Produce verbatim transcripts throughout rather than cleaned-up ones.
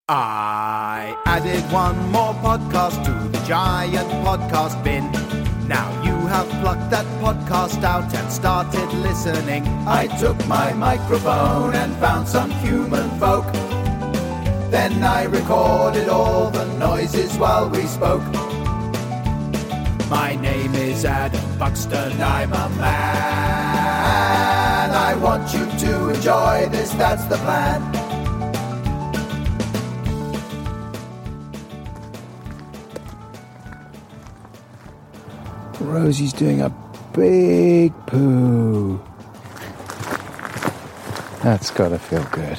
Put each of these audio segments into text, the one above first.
I added one more podcast to the giant podcast bin. Now you have plucked that podcast out and started listening. I took my microphone and found some human folk. Then I recorded all the noises while we spoke. My name is Adam Buxton, I'm a man. I want you to enjoy this, that's the plan. Rosie's doing a big poo. That's gotta feel good.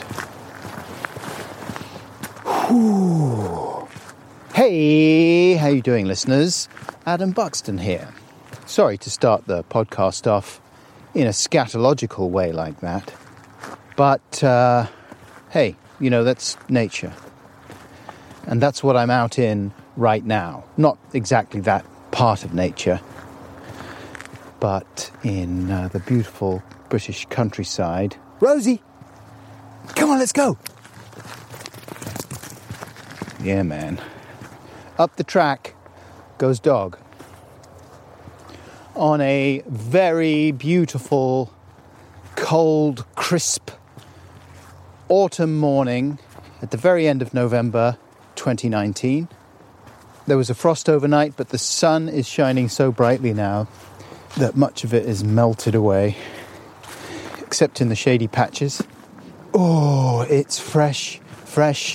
Whew. Hey, how you doing, listeners? Adam Buxton here. Sorry to start the podcast off in a scatological way like that. But, uh, hey, you know, that's nature. And that's what I'm out in right now. Not exactly that part of nature, but in uh, the beautiful British countryside. Rosie, come on, let's go. Yeah, man. Up the track goes dog. On a very beautiful, cold, crisp autumn morning at the very end of November twenty nineteen. There was a frost overnight, but the sun is shining so brightly now that much of it is melted away, except in the shady patches. Oh, it's fresh, fresh,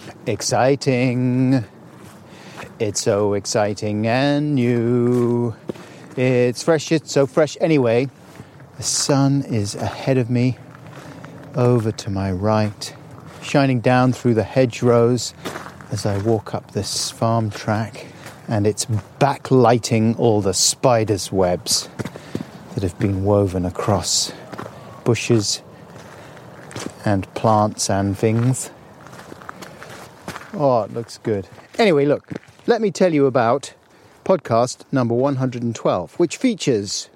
exciting. It's so exciting and new. It's fresh, it's so fresh. Anyway, the sun is ahead of me, over to my right, shining down through the hedgerows as I walk up this farm track, and it's backlighting all the spiders' webs that have been woven across bushes and plants and things. Oh, it looks good. Anyway, look, let me tell you about podcast number one hundred twelve, which features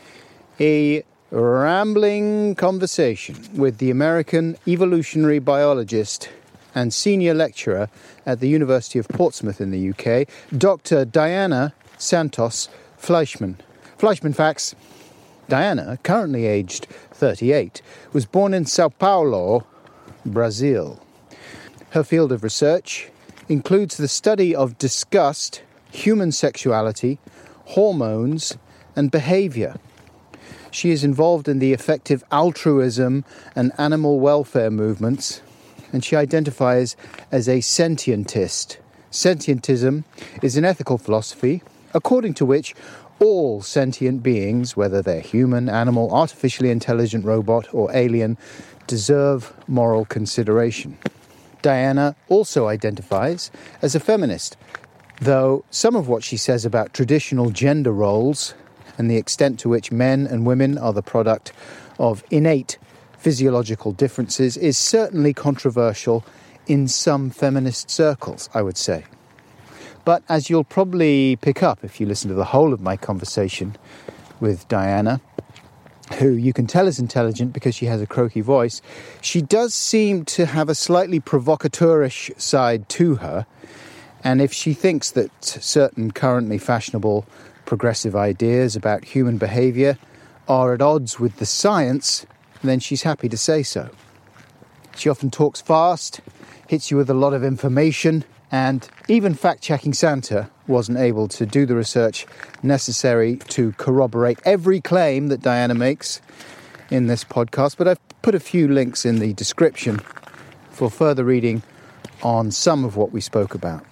a rambling conversation with the American evolutionary biologist and senior lecturer at the University of Portsmouth in the U K, Doctor Diana Santos Fleischmann. Fleischmann facts. Diana, currently aged thirty-eight, was born in Sao Paulo, Brazil. Her field of research includes the study of disgust, human sexuality, hormones, and behaviour. She is involved in the effective altruism and animal welfare movements, and she identifies as a sentientist. Sentientism is an ethical philosophy according to which all sentient beings, whether they're human, animal, artificially intelligent robot, or alien, deserve moral consideration. Diana also identifies as a feminist, though some of what she says about traditional gender roles and the extent to which men and women are the product of innate physiological differences is certainly controversial in some feminist circles, I would say. But as you'll probably pick up if you listen to the whole of my conversation with Diana, who you can tell is intelligent because she has a croaky voice, she does seem to have a slightly provocateurish side to her. And if she thinks that certain currently fashionable progressive ideas about human behaviour are at odds with the science, then she's happy to say so. She often talks fast, hits you with a lot of information, and even fact-checking Santa wasn't able to do the research necessary to corroborate every claim that Diana makes in this podcast, but I've put a few links in the description for further reading on some of what we spoke about.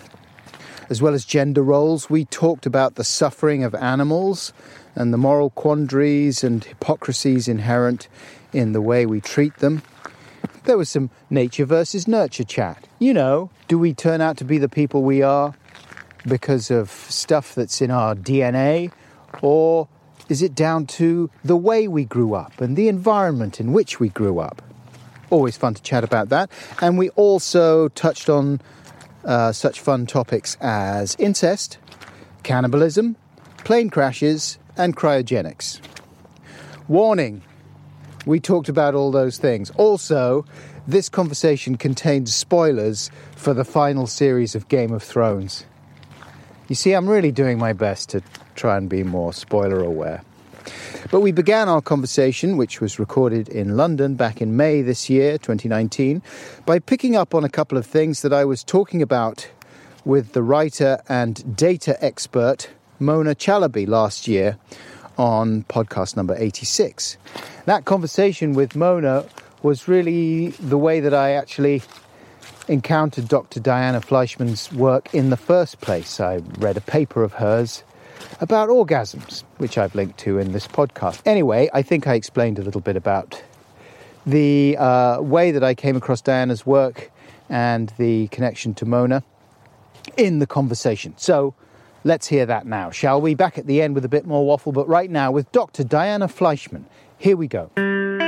As well as gender roles, we talked about the suffering of animals and the moral quandaries and hypocrisies inherent in the way we treat them. There was some nature versus nurture chat. You know, do we turn out to be the people we are because of stuff that's in our D N A? Or is it down to the way we grew up and the environment in which we grew up? Always fun to chat about that. And we also touched on uh, such fun topics as incest, cannibalism, plane crashes, and cryogenics. Warning, we talked about all those things. Also, this conversation contains spoilers for the final series of Game of Thrones. You see, I'm really doing my best to try and be more spoiler aware. But we began our conversation, which was recorded in London back in May this year, twenty nineteen, by picking up on a couple of things that I was talking about with the writer and data expert Mona Chalabi last year on podcast number eighty-six. That conversation with Mona was really the way that I actually encountered Doctor Diana Fleischman's work in the first place. I read a paper of hers about orgasms, which I've linked to in this podcast. Anyway, I think I explained a little bit about the uh, way that I came across Diana's work and the connection to Mona in the conversation. So let's hear that now, shall we? Back at the end with a bit more waffle, but right now with Doctor Diana Fleischman. Here we go.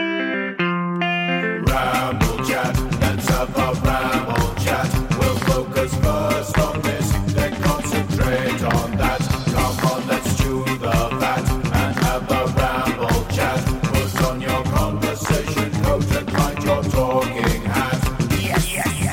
Ramble chat, let's have a ramble chat. We'll focus first on this, then concentrate on that. Come on, let's chew the fat and have a ramble chat. Put on your conversation coat and find your talking hat. Yes, yes, yes.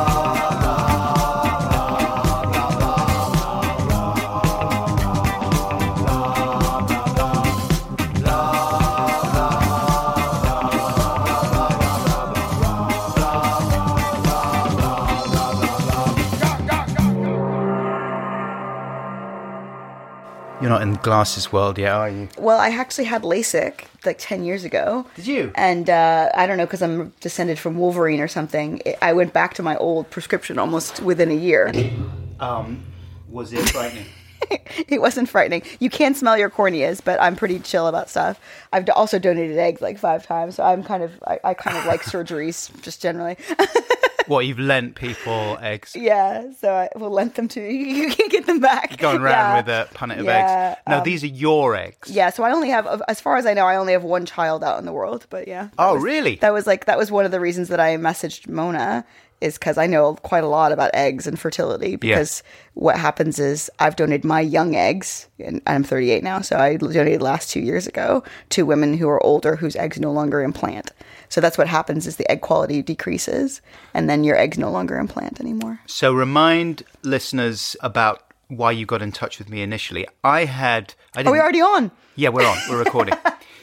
You're not in the glasses world yet, are you? Well, I actually had LASIK like ten years ago. Did you? And uh, I don't know, because I'm descended from Wolverine or something. I went back to my old prescription almost within a year. Um, was it frightening? It wasn't frightening. You can smell your corneas, but I'm pretty chill about stuff. I've also donated eggs like five times, so I'm kind of, I, I kind of like surgeries just generally. What, you've lent people eggs? Yeah, so I will lend them to you. You can get them back. You're going around yeah. with a punnet of yeah, eggs. No, um, these are your eggs. Yeah, so I only have, as far as I know, I only have one child out in the world, but yeah. Oh, was, really? That was like, that was one of the reasons that I messaged Mona, is because I know quite a lot about eggs and fertility, because yeah. what happens is I've donated my young eggs, and I'm thirty-eight now, so I donated last two years ago to women who are older whose eggs no longer implant. So that's what happens is the egg quality decreases, and then your eggs no longer implant anymore. So remind listeners about why you got in touch with me initially. I had... I Are we already on? Yeah, we're on. We're recording.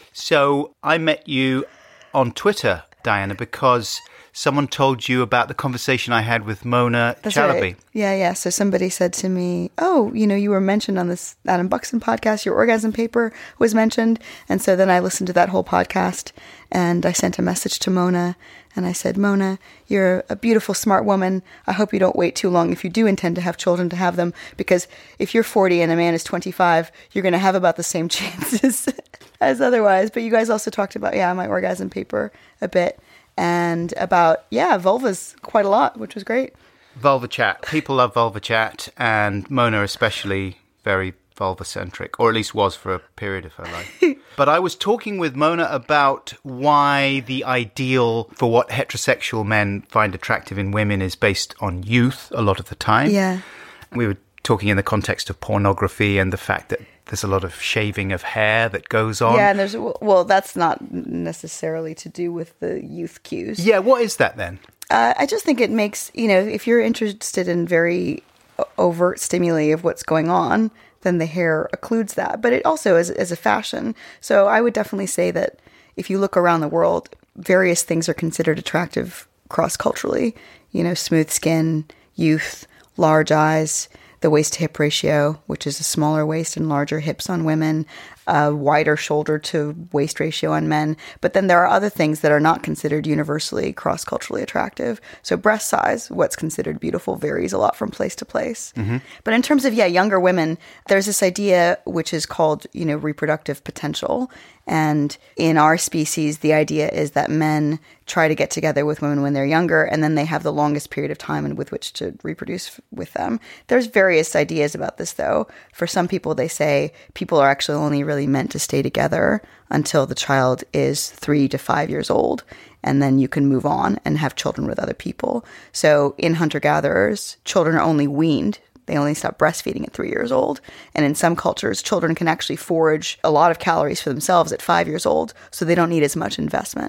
So I met you on Twitter, Diana, because someone told you about the conversation I had with Mona That's Chalabi. Right. Yeah, yeah. So somebody said to me, oh, you know, you were mentioned on this Adam Buxton podcast. Your orgasm paper was mentioned. And so then I listened to that whole podcast, and I sent a message to Mona, and I said, Mona, you're a beautiful, smart woman. I hope you don't wait too long if you do intend to have children to have them, because if you're forty and a man is twenty-five, you're going to have about the same chances as otherwise. But you guys also talked about, yeah, my orgasm paper a bit. And about, yeah, vulvas quite a lot, which was great. Vulva chat. People love vulva chat, and Mona especially very vulva-centric, or at least was for a period of her life. But I was talking with Mona about why the ideal for what heterosexual men find attractive in women is based on youth a lot of the time. Yeah. We were talking in the context of pornography and the fact that there's a lot of shaving of hair that goes on. Yeah, and there's, well, that's not necessarily to do with the youth cues. Yeah, what is that then? Uh, I just think it makes, you know, if you're interested in very overt stimuli of what's going on, then the hair occludes that. But it also is, is a fashion. So I would definitely say that if you look around the world, various things are considered attractive cross-culturally. You know, smooth skin, youth, large eyes, the waist-to-hip ratio, which is a smaller waist and larger hips on women, a wider shoulder-to-waist ratio on men. But then there are other things that are not considered universally cross-culturally attractive. So breast size, what's considered beautiful, varies a lot from place to place. Mm-hmm. But in terms of, yeah, younger women, there's this idea which is called, you know, reproductive potential. And in our species, the idea is that men try to get together with women when they're younger, and then they have the longest period of time with which to reproduce with them. There's various ideas about this, though. For some people, they say people are actually only really meant to stay together until the child is three to five years old, and then you can move on and have children with other people. So in hunter-gatherers, children are only weaned. They only stop breastfeeding at three years old. And in some cultures, children can actually forage a lot of calories for themselves at five years old, so they don't need as much investment.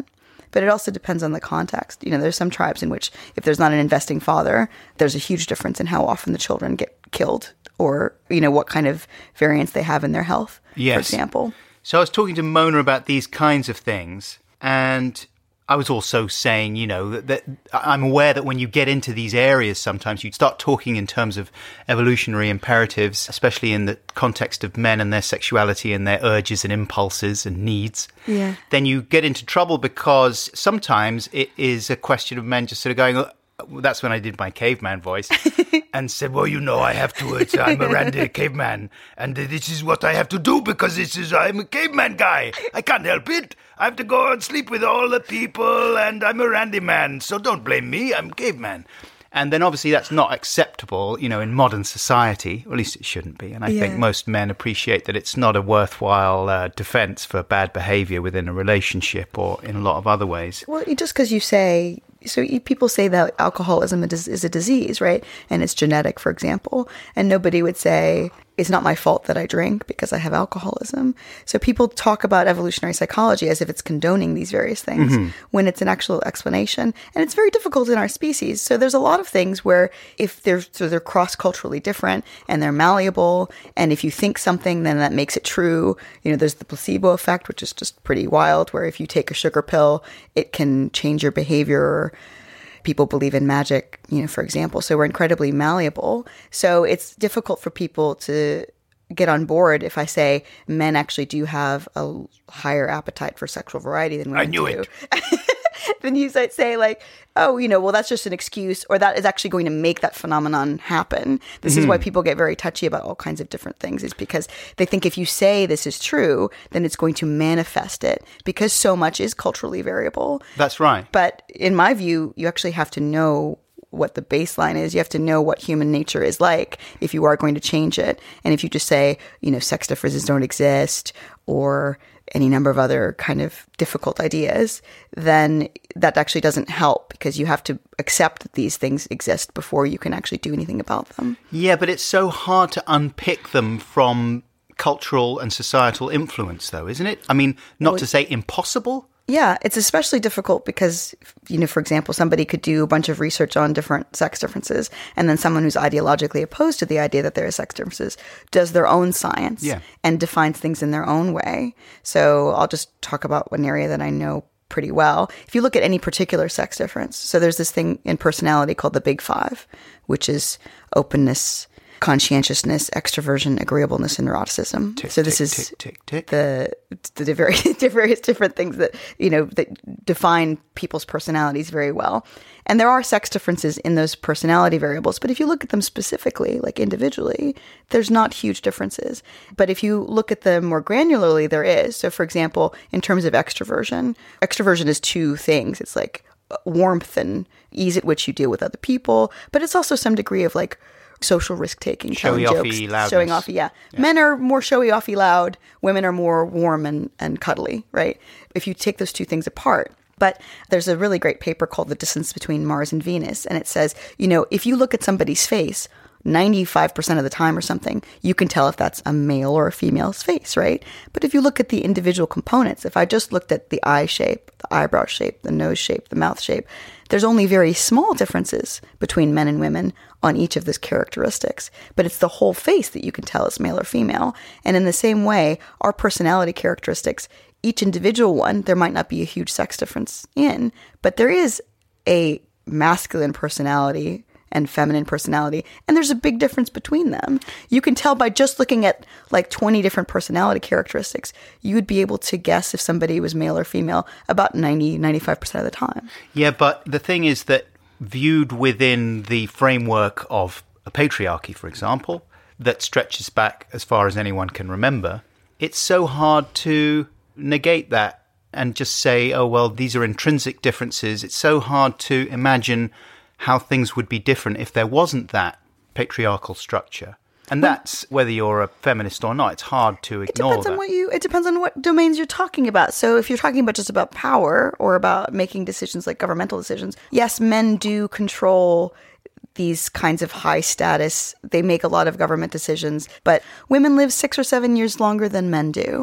But it also depends on the context. You know, there's some tribes in which if there's not an investing father, there's a huge difference in how often the children get killed or, you know, what kind of variance they have in their health, yes. for example. So I was talking to Mona about these kinds of things, and I was also saying, you know, that, that I'm aware that when you get into these areas, sometimes you start talking in terms of evolutionary imperatives, especially in the context of men and their sexuality and their urges and impulses and needs. Yeah. Then you get into trouble because sometimes it is a question of men just sort of going, oh, that's when I did my caveman voice and said, well, you know, I have to, it's, I'm a Randy caveman and this is what I have to do because this is, I'm a caveman guy. I can't help it. I have to go and sleep with all the people and I'm a Randy man. So don't blame me. I'm a caveman. And then obviously that's not acceptable, you know, in modern society, or at least it shouldn't be. And I yeah. think most men appreciate that it's not a worthwhile uh, defense for bad behavior within a relationship or in a lot of other ways. Well, just because you say, so you, people say that alcoholism is a disease, right? And it's genetic, for example. And nobody would say, it's not my fault that I drink because I have alcoholism. So people talk about evolutionary psychology as if it's condoning these various things mm-hmm. when it's an actual explanation. And it's very difficult in our species. So there's a lot of things where if they're, so they're cross-culturally different and they're malleable, and if you think something, then that makes it true. You know, there's the placebo effect, which is just pretty wild, where if you take a sugar pill, it can change your behavior. People believe in magic, you know, for example. So we're incredibly malleable. So it's difficult for people to get on board if I say men actually do have a higher appetite for sexual variety than women I knew do. it. Then you might say like, oh, you know, well, that's just an excuse, or that is actually going to make that phenomenon happen. This mm-hmm. is why people get very touchy about all kinds of different things, is because they think if you say this is true, then it's going to manifest it, because so much is culturally variable. That's right. But in my view, you actually have to know what the baseline is. You have to know what human nature is like if you are going to change it. And if you just say, you know, sex differences don't exist, or any number of other kind of difficult ideas, then that actually doesn't help, because you have to accept that these things exist before you can actually do anything about them. Yeah, but it's so hard to unpick them from cultural and societal influence, though, isn't it? I mean, not well, to say impossible. Yeah, it's especially difficult because, you know, for example, somebody could do a bunch of research on different sex differences, and then someone who's ideologically opposed to the idea that there are sex differences does their own science yeah. and defines things in their own way. So I'll just talk about one area that I know pretty well. If you look at any particular sex difference, so there's this thing in personality called the Big Five, which is openness, conscientiousness, extroversion, agreeableness, and neuroticism. Tick, so this tick, is tick, tick, tick. the the various, various different things that, you know, that define people's personalities very well. And there are sex differences in those personality variables, but if you look at them specifically, like individually, there's not huge differences. But if you look at them more granularly, there is. So for example, in terms of extroversion, extroversion is two things. It's like warmth and ease at which you deal with other people, but it's also some degree of like social risk-taking, telling jokes, loudness. showing off, yeah. yeah. Men are more showy-offy loud. Women are more warm and, and cuddly, right? If you take those two things apart. But there's a really great paper called The Distance Between Mars and Venus, and it says, you know, if you look at somebody's face, ninety-five percent of the time or something, you can tell if that's a male or a female's face, right? But if you look at the individual components, if I just looked at the eye shape, the eyebrow shape, the nose shape, the mouth shape, there's only very small differences between men and women on each of those characteristics. But it's the whole face that you can tell is male or female. And in the same way, our personality characteristics, each individual one, there might not be a huge sex difference in, but there is a masculine personality and feminine personality, and there's a big difference between them. You can tell by just looking at like twenty different personality characteristics, you would be able to guess if somebody was male or female about ninety, ninety-five percent of the time. Yeah, but the thing is that viewed within the framework of a patriarchy, for example, that stretches back as far as anyone can remember, it's so hard to negate that and just say, oh, well, these are intrinsic differences. It's so hard to imagine how things would be different if there wasn't that patriarchal structure. And that's whether you're a feminist or not. It's hard to ignore it depends that. On what you, it depends on what domains you're talking about. So if you're talking about just about power or about making decisions like governmental decisions, yes, men do control these kinds of high status. They make a lot of government decisions, but women live six or seven years longer than men do.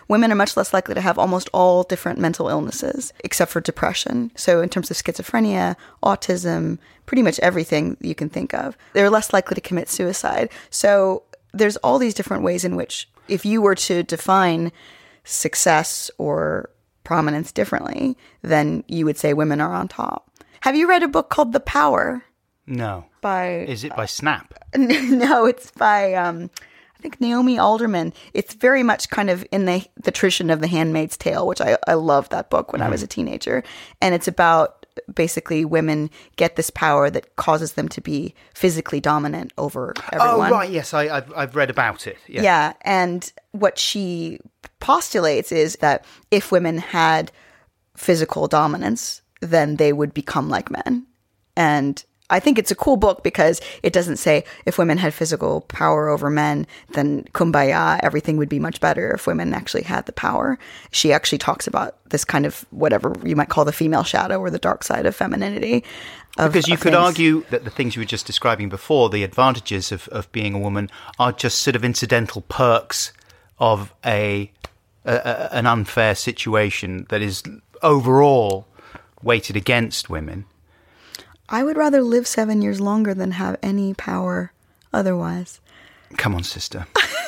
women are much less likely to have almost all different mental illnesses, except for depression. So in terms of schizophrenia, autism, pretty much everything you can think of, they're less likely to commit suicide. So there's all these different ways in which, if you were to define success or prominence differently, then you would say women are on top. Have you read a book called The Power? No. By Is it by Snap? No, it's by um, I think Naomi Alderman. It's very much kind of in the the tradition of The Handmaid's Tale, which I I loved that book when mm. I was a teenager, and it's about basically women get this power that causes them to be physically dominant over everyone. Oh right, yes, I, I've I've read about it. Yeah. yeah, and what she postulates is that if women had physical dominance, then they would become like men. And I think it's a cool book because it doesn't say if women had physical power over men, then kumbaya, everything would be much better if women actually had the power. She actually talks about this kind of whatever you might call the female shadow or the dark side of femininity. Of, because you of could things. argue that the things you were just describing before, the advantages of, of being a woman, are just sort of incidental perks of a, a, a an unfair situation that is overall weighted against women. I would rather live seven years longer than have any power otherwise. Come on, sister.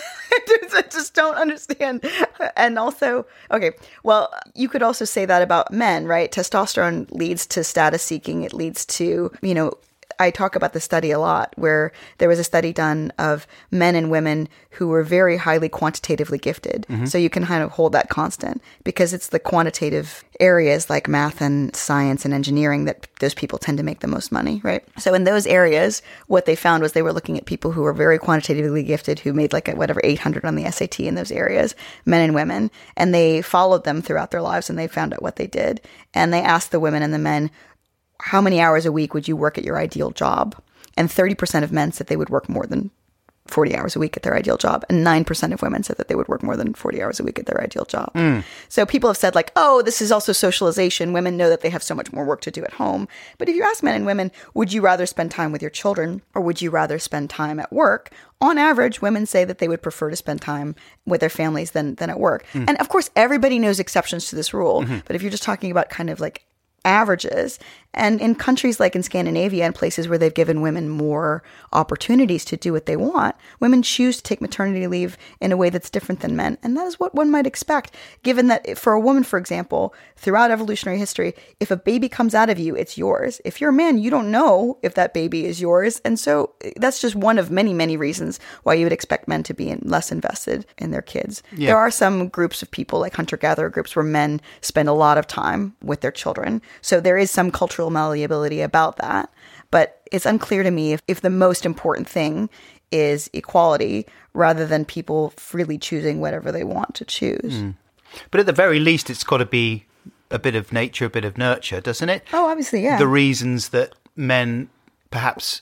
I just don't understand. And also, okay, well, you could also say that about men, right? Testosterone leads to status seeking. It leads to, you know, I talk about the study a lot where there was a study done of men and women who were very highly quantitatively gifted. Mm-hmm. So you can kind of hold that constant because it's the quantitative areas like math and science and engineering that those people tend to make the most money, right? So in those areas, what they found was they were looking at people who were very quantitatively gifted who made like a, whatever eight hundred on the S A T in those areas, men and women, and they followed them throughout their lives and they found out what they did. And they asked the women and the men, how many hours a week would you work at your ideal job? And thirty percent of men said they would work more than forty hours a week at their ideal job. And nine percent of women said that they would work more than forty hours a week at their ideal job. Mm. So people have said like, oh, this is also socialization. Women know that they have so much more work to do at home. But if you ask men and women, would you rather spend time with your children or would you rather spend time at work? On average, women say that they would prefer to spend time with their families than, than at work. Mm. And of course, everybody knows exceptions to this rule. Mm-hmm. But if you're just talking about kind of like averages. And in countries like in Scandinavia and places where they've given women more opportunities to do what they want, women choose to take maternity leave in a way that's different than men. And that is what one might expect, given that for a woman, for example, throughout evolutionary history, if a baby comes out of you, it's yours. If you're a man, you don't know if that baby is yours. And so that's just one of many, many reasons why you would expect men to be in, less invested in their kids. Yeah. There are some groups of people like hunter-gatherer groups where men spend a lot of time with their children. So there is some cultural malleability about that. But it's unclear to me if, if the most important thing is equality rather than people freely choosing whatever they want to choose. Mm. But at the very least, it's got to be a bit of nature, a bit of nurture, doesn't it? Oh, obviously, yeah. The reasons that men perhaps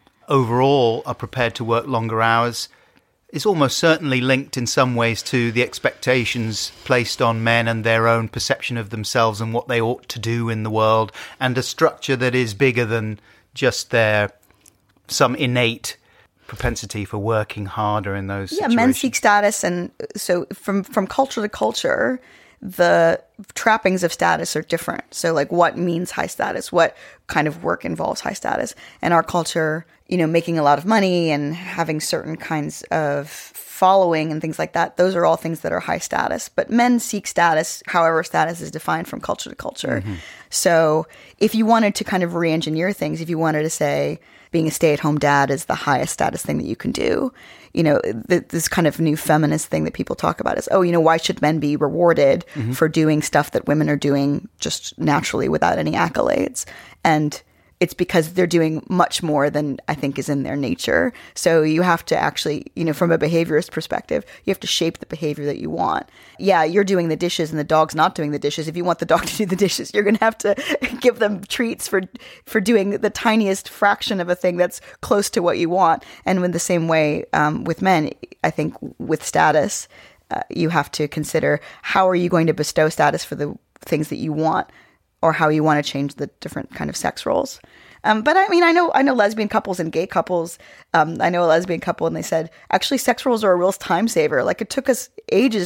overall are prepared to work longer hours is almost certainly linked in some ways to the expectations placed on men and their own perception of themselves and what they ought to do in the world, and a structure that is bigger than just their some innate propensity for working harder in those yeah, situations. Men seek status, and so from, from culture to culture, the trappings of status are different. So like what means high status? What kind of work involves high status? In our culture, you know, making a lot of money and having certain kinds of following and things like that, those are all things that are high status. But men seek status, however status is defined from culture to culture. Mm-hmm. So if you wanted to kind of re-engineer things, if you wanted to say being a stay-at-home dad is the highest status thing that you can do, you know, th- this kind of new feminist thing that people talk about is, oh, you know, why should men be rewarded mm-hmm. for doing stuff that women are doing just naturally without any accolades? And it's because they're doing much more than I think is in their nature. So you have to actually, you know, from a behaviorist perspective, you have to shape the behavior that you want. Yeah, you're doing the dishes and the dog's not doing the dishes. If you want the dog to do the dishes, you're going to have to give them treats for for doing the tiniest fraction of a thing that's close to what you want. And in the same way um, with men, I think with status, uh, you have to consider how are you going to bestow status for the things that you want, or how you want to change the different kind of sex roles. Um, but I mean, I know I know lesbian couples and gay couples. Um, I know a lesbian couple and they said, actually, sex roles are a real time saver. Like it took us ages to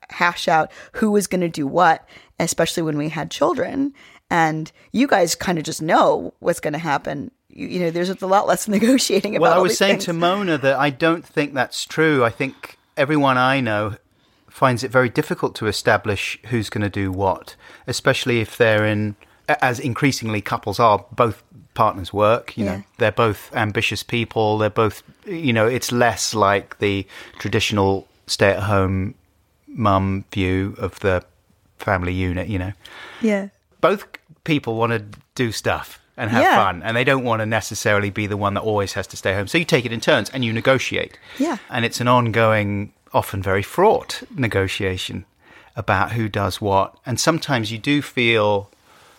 hash out who was going to do what, especially when we had children. And you guys kind of just know what's going to happen. You, you know, there's a lot less negotiating about Well, I all was these saying things. to Mona that I don't think that's true. I think everyone I know finds it very difficult to establish who's going to do what, especially if they're in, as increasingly couples are, both partners work, you Yeah. know, they're both ambitious people. They're both, you know, it's less like the traditional stay-at-home mum view of the family unit, you know. Yeah. Both people want to do stuff and have Yeah. fun, and they don't want to necessarily be the one that always has to stay home. So you take it in turns and you negotiate. Yeah. And it's an ongoing, often very fraught negotiation about who does what. And sometimes you do feel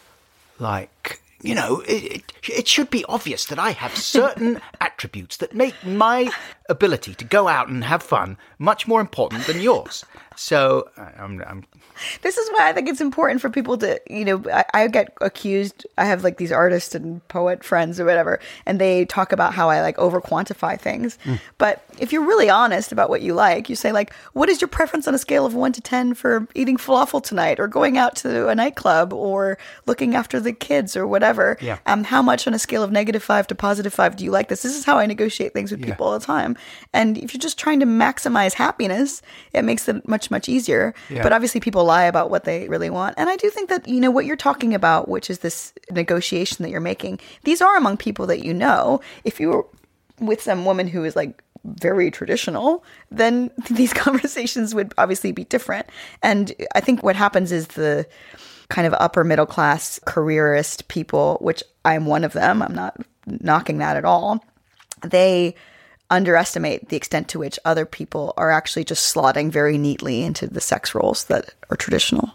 like, you know, it, it, it should be obvious that I have certain attributes that make my ability to go out and have fun much more important than yours. So I'm, I'm This is why I think it's important for people to, you know, I, I get accused. I have like these artist and poet friends or whatever, and they talk about how I like over quantify things. Mm. But if you're really honest about what you like, you say like, what is your preference on a scale of one to ten for eating falafel tonight or going out to a nightclub or looking after the kids or whatever? Yeah. Um, how much on a scale of negative five to positive five do you like this? This is how I negotiate things with Yeah. people all the time. And if you're just trying to maximize happiness, it makes it much, much easier. Yeah. But obviously people lie about what they really want. And I do think that, you know, what you're talking about, which is this negotiation that you're making, these are among people that you know. If you were with some woman who is like very traditional, then these conversations would obviously be different. And I think what happens is the kind of upper middle class careerist people, which I'm one of them, I'm not knocking that at all, they underestimate the extent to which other people are actually just slotting very neatly into the sex roles that are traditional.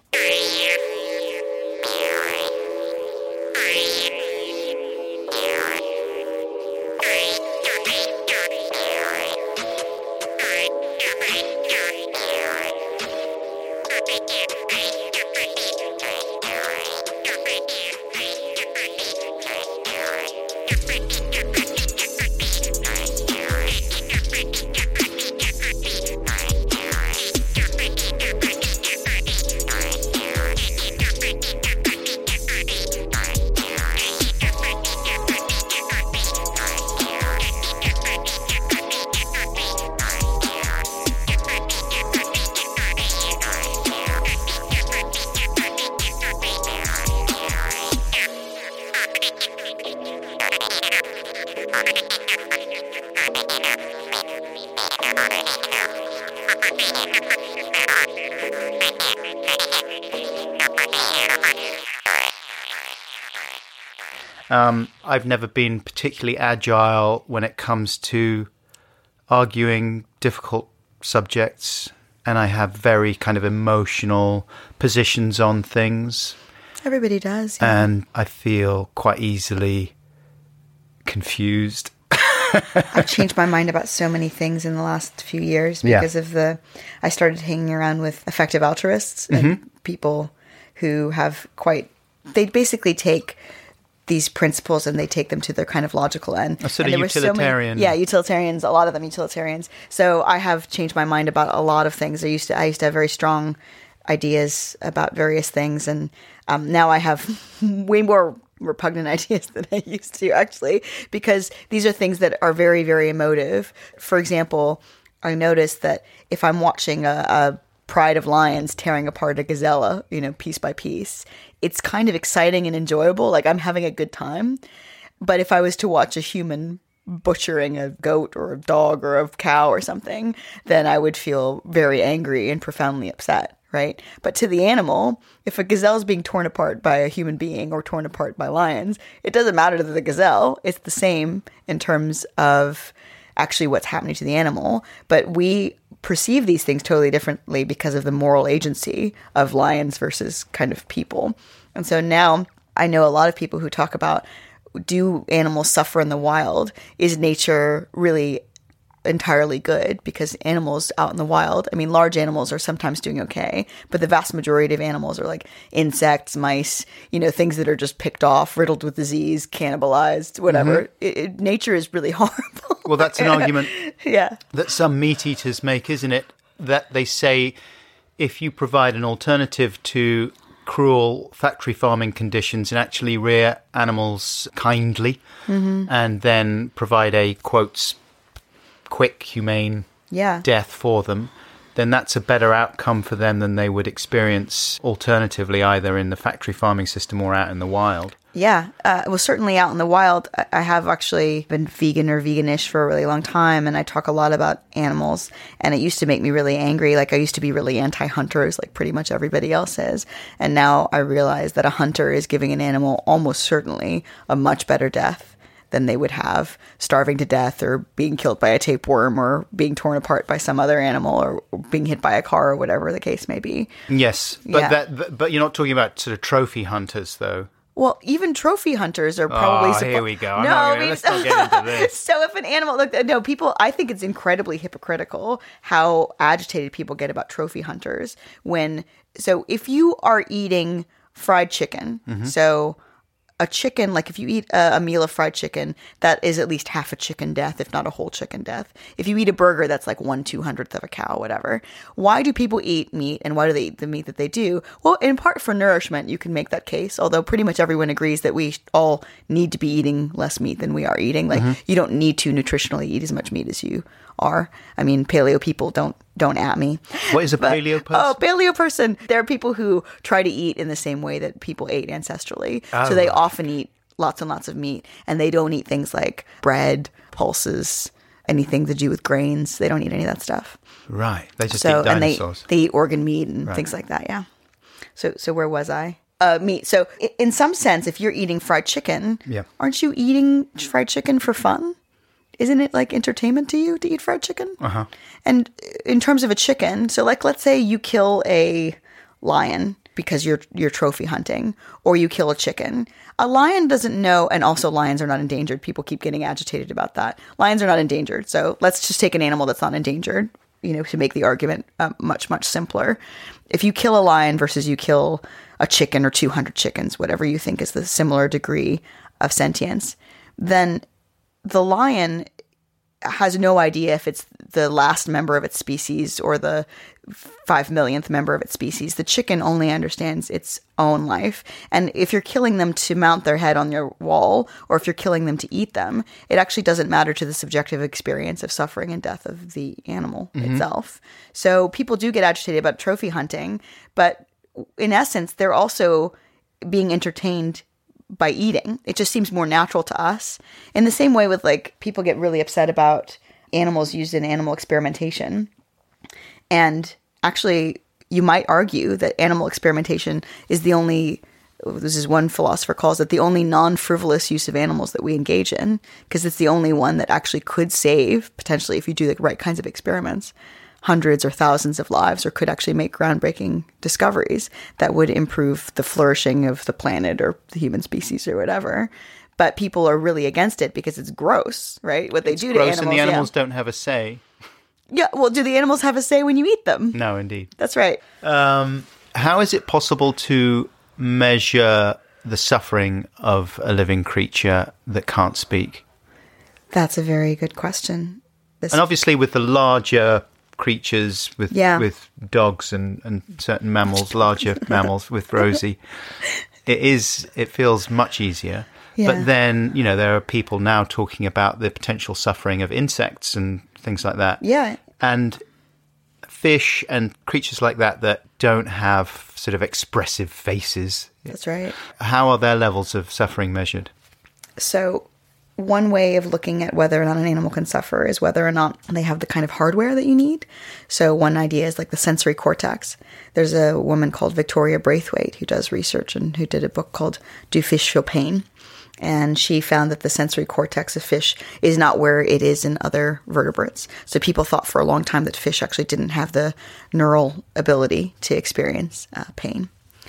Um, I've never been particularly agile when it comes to arguing difficult subjects, and I have very kind of emotional positions on things, Everybody does. Yeah. and I feel quite easily confused. I've changed my mind about so many things in the last few years Yeah. because of the, I started hanging around with effective altruists and people who have quite, they basically take these principles and they take them to their kind of logical end. A sort And of there were so many- utilitarian. yeah, utilitarians, a lot of them utilitarians. So I have changed my mind about a lot of things. I used to, I used to have very strong ideas about various things, and um, now I have way more repugnant ideas than I used to, actually, because these are things that are very, very emotive. For example, I noticed that if I'm watching a, a pride of lions tearing apart a gazelle, you know, piece by piece, it's kind of exciting and enjoyable. Like, I'm having a good time. But if I was to watch a human butchering a goat or a dog or a cow or something, then I would feel very angry and profoundly upset, right? But to the animal, if a gazelle is being torn apart by a human being or torn apart by lions, it doesn't matter to the gazelle. It's the same in terms of actually what's happening to the animal. But we perceive these things totally differently because of the moral agency of lions versus kind of people. And so now I know a lot of people who talk about, do animals suffer in the wild? Is nature really entirely good? Because animals out in the wild, I mean, large animals are sometimes doing okay, but the vast majority of animals are like insects, mice, you know, things that are just picked off, riddled with disease, cannibalized, whatever. Mm-hmm. It, it, nature is really horrible. Well, that's an argument yeah. that some meat eaters make, isn't it? That they say if you provide an alternative to cruel factory farming conditions and actually rear animals kindly, mm-hmm. and then provide a, quotes, quick, humane yeah. death for them, then that's a better outcome for them than they would experience alternatively, either in the factory farming system or out in the wild. Yeah, uh, well, certainly out in the wild, I have actually been vegan or veganish for a really long time, and I talk a lot about animals, and it used to make me really angry. Like, I used to be really anti-hunters, like pretty much everybody else is, and now I realize that a hunter is giving an animal almost certainly a much better death than they would have starving to death or being killed by a tapeworm or being torn apart by some other animal or being hit by a car or whatever the case may be. Yes, but Yeah. that but you're not talking about sort of trophy hunters, though. Well, even trophy hunters are probably. Oh, suppo- here we go. I'm no, not I gonna, mean, let's not get into this. So if an animal, look, no, people, I think it's incredibly hypocritical how agitated people get about trophy hunters when. So if you are eating fried chicken, Mm-hmm. so a chicken, like if you eat a, a meal of fried chicken, that is at least half a chicken death, if not a whole chicken death. If you eat a burger, that's like one two hundredth of a cow, whatever. Why do people eat meat, and why do they eat the meat that they do? Well, in part for nourishment, you can make that case. Although pretty much everyone agrees that we all need to be eating less meat than we are eating. Like Mm-hmm. you don't need to nutritionally eat as much meat as you are. I mean, paleo people don't don't at me. What is a But- paleo person? Oh, paleo person. There are people who try to eat in the same way that people ate ancestrally. Oh, so they right. often eat lots and lots of meat, and they don't eat things like bread, pulses, anything to do with grains. They don't eat any of that stuff. Right. They just So eat and they dinosaurs. they eat organ meat and Right. things like that. Yeah. So so where was I? Uh, meat. So i- in some sense, if you're eating fried chicken, Yeah. aren't you eating fried chicken for fun? Isn't it like entertainment to you to eat fried chicken? Uh-huh. And in terms of a chicken, so like let's say you kill a lion because you're you're trophy hunting, or you kill a chicken. A lion doesn't know, and also lions are not endangered. People keep getting agitated about that. Lions are not endangered. So let's just take an animal that's not endangered, you know, to make the argument uh, much, much simpler. If you kill a lion versus you kill a chicken or two hundred chickens, whatever you think is the similar degree of sentience, then the lion has no idea if it's the last member of its species or the five millionth member of its species. The chicken only understands its own life. And if you're killing them to mount their head on your wall, or if you're killing them to eat them, it actually doesn't matter to the subjective experience of suffering and death of the animal itself. So people do get agitated about trophy hunting, but in essence, they're also being entertained by eating. It just seems more natural to us. In the same way with like people get really upset about animals used in animal experimentation. And actually you might argue that animal experimentation is the only, this is one philosopher calls it the only non-frivolous use of animals that we engage in, because it's the only one that actually could save, potentially if you do the right kinds of experiments, hundreds or thousands of lives, or could actually make groundbreaking discoveries that would improve the flourishing of the planet or the human species or whatever. But people are really against it because it's gross, right? What they It's do gross, to animals. and the animals yeah. don't have a say. yeah. Well, do the animals have a say when you eat them? No, indeed. That's right. Um, how is it possible to measure the suffering of a living creature that can't speak? That's a very good question. This, And obviously with the larger creatures, with Yeah. with dogs and, and certain mammals, larger mammals with Rosie, it is it feels much easier. Yeah. But then, you know, there are people now talking about the potential suffering of insects and things like that. yeah. And fish and creatures like that that don't have sort of expressive faces. That's right. How are their levels of suffering measured? So one way of looking at whether or not an animal can suffer is whether or not they have the kind of hardware that you need. So one idea is like the sensory cortex. There's a woman called Victoria Braithwaite who does research and who did a book called Do Fish Feel Pain? And she found that the sensory cortex of fish is not where it is in other vertebrates. So people thought for a long time that fish actually didn't have the neural ability to experience uh, pain.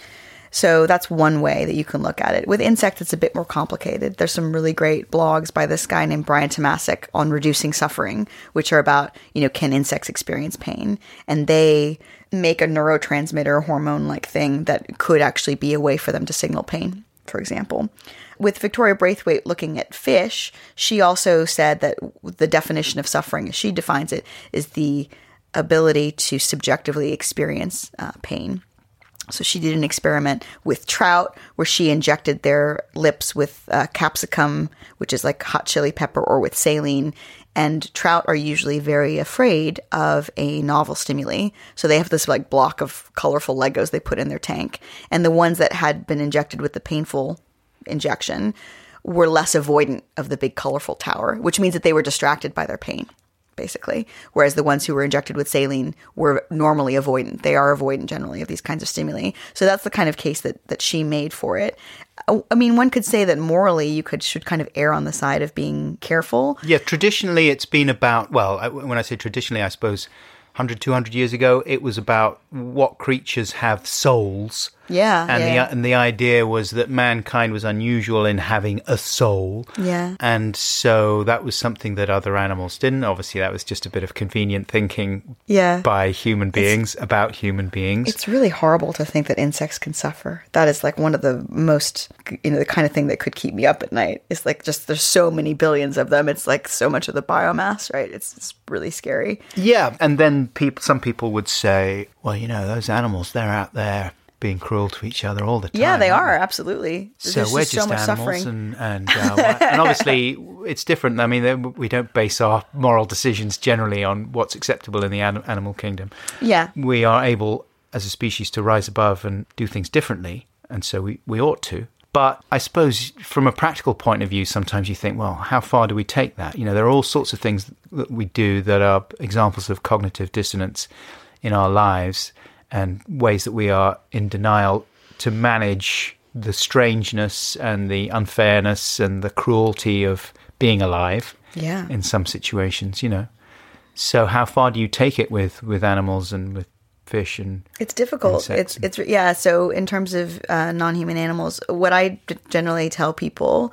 So that's one way that you can look at it. With insects, it's a bit more complicated. There's some really great blogs by this guy named Brian Tomasic on reducing suffering, which are about, you know, can insects experience pain? And they make a neurotransmitter hormone-like thing that could actually be a way for them to signal pain, for example. With Victoria Braithwaite looking at fish, she also said that the definition of suffering, as she defines it, is the ability to subjectively experience uh, pain. So she did an experiment with trout where she injected their lips with uh, capsicum, which is like hot chili pepper, or with saline. And trout are usually very afraid of a novel stimuli. So they have this like block of colorful Legos they put in their tank. And the ones that had been injected with the painful injection were less avoidant of the big colorful tower, which means that they were distracted by their pain, basically. Whereas the ones who were injected with saline were normally avoidant. They are avoidant generally of these kinds of stimuli. So that's the kind of case that, that she made for it. I mean, one could say that morally you could should kind of err on the side of being careful. Yeah, traditionally it's been about, well, I- when I say traditionally, I suppose one hundred, two hundred years ago, it was about what creatures have souls. Yeah, and yeah. the and the idea was that mankind was unusual in having a soul. Yeah. And so that was something that other animals didn't. Obviously, that was just a bit of convenient thinking Yeah. by human beings it's, about human beings. It's really horrible to think that insects can suffer. That is like one of the most, you know, the kind of thing that could keep me up at night. It's like just there's so many billions of them. It's like so much of the biomass, right? It's, it's really scary. Yeah. And then people, some people would say, well, you know, those animals, they're out there being cruel to each other all the time. Yeah, they are, absolutely. So There's we're just just so much animals, suffering. and and, uh, and obviously it's different. I mean, we don't base our moral decisions generally on what's acceptable in the an- animal kingdom. Yeah. We are able, as a species, to rise above and do things differently, and so we, we ought to. But I suppose from a practical point of view, sometimes you think, well, how far do we take that? You know, there are all sorts of things that we do that are examples of cognitive dissonance in our lives, and ways that we are in denial to manage the strangeness and the unfairness and the cruelty of being alive. Yeah. In some situations, you know. So how far do you take it with, with animals and with fish and It's difficult. insects? It's it's yeah. So in terms of uh, non-human animals, what I d- generally tell people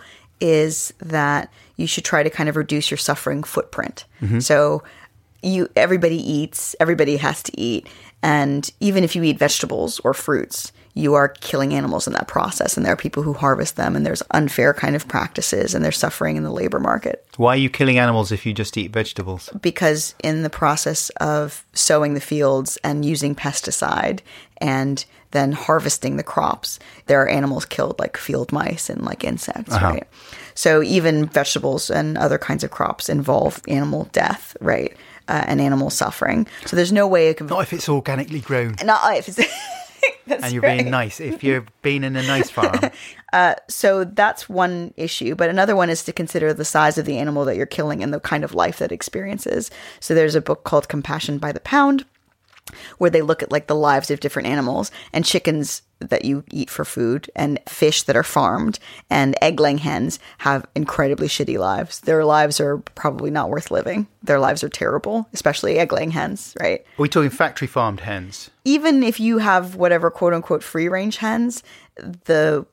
is that you should try to kind of reduce your suffering footprint. Mm-hmm. So you everybody eats, everybody has to eat, and even if you eat vegetables or fruits, you are killing animals in that process. And there are people who harvest them, and there's unfair kind of practices, and there's suffering in the labor market. Why are you killing animals if you just eat vegetables? Because in the process of sowing the fields and using pesticide and then harvesting the crops, there are animals killed like field mice and like insects, Uh-huh. right? So even vegetables and other kinds of crops involve animal death, right? Uh, and animal suffering. So there's no way it can... Not if it's organically grown. Not if it's... That's And you're right. being nice. If you're being in a nice farm. So that's one issue. But another one is to consider the size of the animal that you're killing and the kind of life that it experiences. So there's a book called Compassion by the Pound, where they look at like the lives of different animals, and chickens that you eat for food and fish that are farmed and egg-laying hens have incredibly shitty lives. Their lives are probably not worth living. Their lives are terrible, especially egg-laying hens, right? Are we talking factory farmed hens? Even if you have whatever quote-unquote free-range hens, the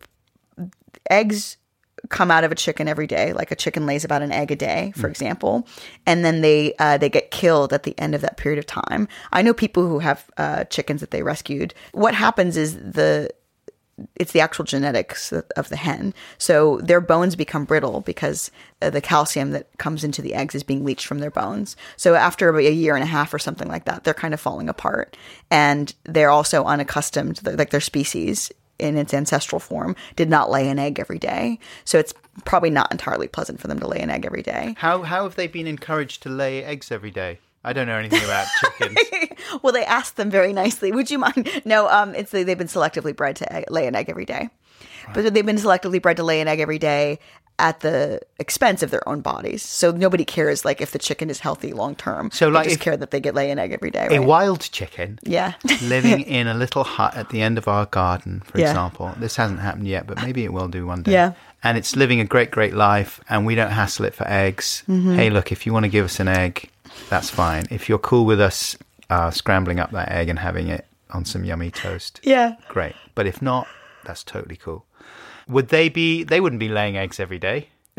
eggs come out of a chicken every day. Like a chicken lays about an egg a day, for mm. example, and then they uh, they get killed at the end of that period of time. I know people who have uh, chickens that they rescued. What happens is the it's the actual genetics of the hen. So their bones become brittle because uh, the calcium that comes into the eggs is being leached from their bones. So after a year and a half or something like that, they're kind of falling apart, and they're also unaccustomed, like their species in its ancestral form did not lay an egg every day. So it's probably not entirely pleasant for them to lay an egg every day. How how have they been encouraged to lay eggs every day? I don't know anything about chickens. Well, they asked them very nicely, would you mind? No, um, it's they've been selectively bred to egg, lay an egg every day. Right. But they've been selectively bred to lay an egg every day at the expense of their own bodies. So nobody cares like if the chicken is healthy long term. So like they just if, care that they get lay an egg every day. A Right? wild chicken yeah. living in a little hut at the end of our garden, for yeah. example. This hasn't happened yet, but maybe it will do one day. Yeah. And it's living a great, great life, and we don't hassle it for eggs. Mm-hmm. Hey, look, if you want to give us an egg, that's fine. If you're cool with us uh, scrambling up that egg and having it on some yummy toast, Yeah. great. But if not, that's totally cool. Would they be, they wouldn't be laying eggs every day.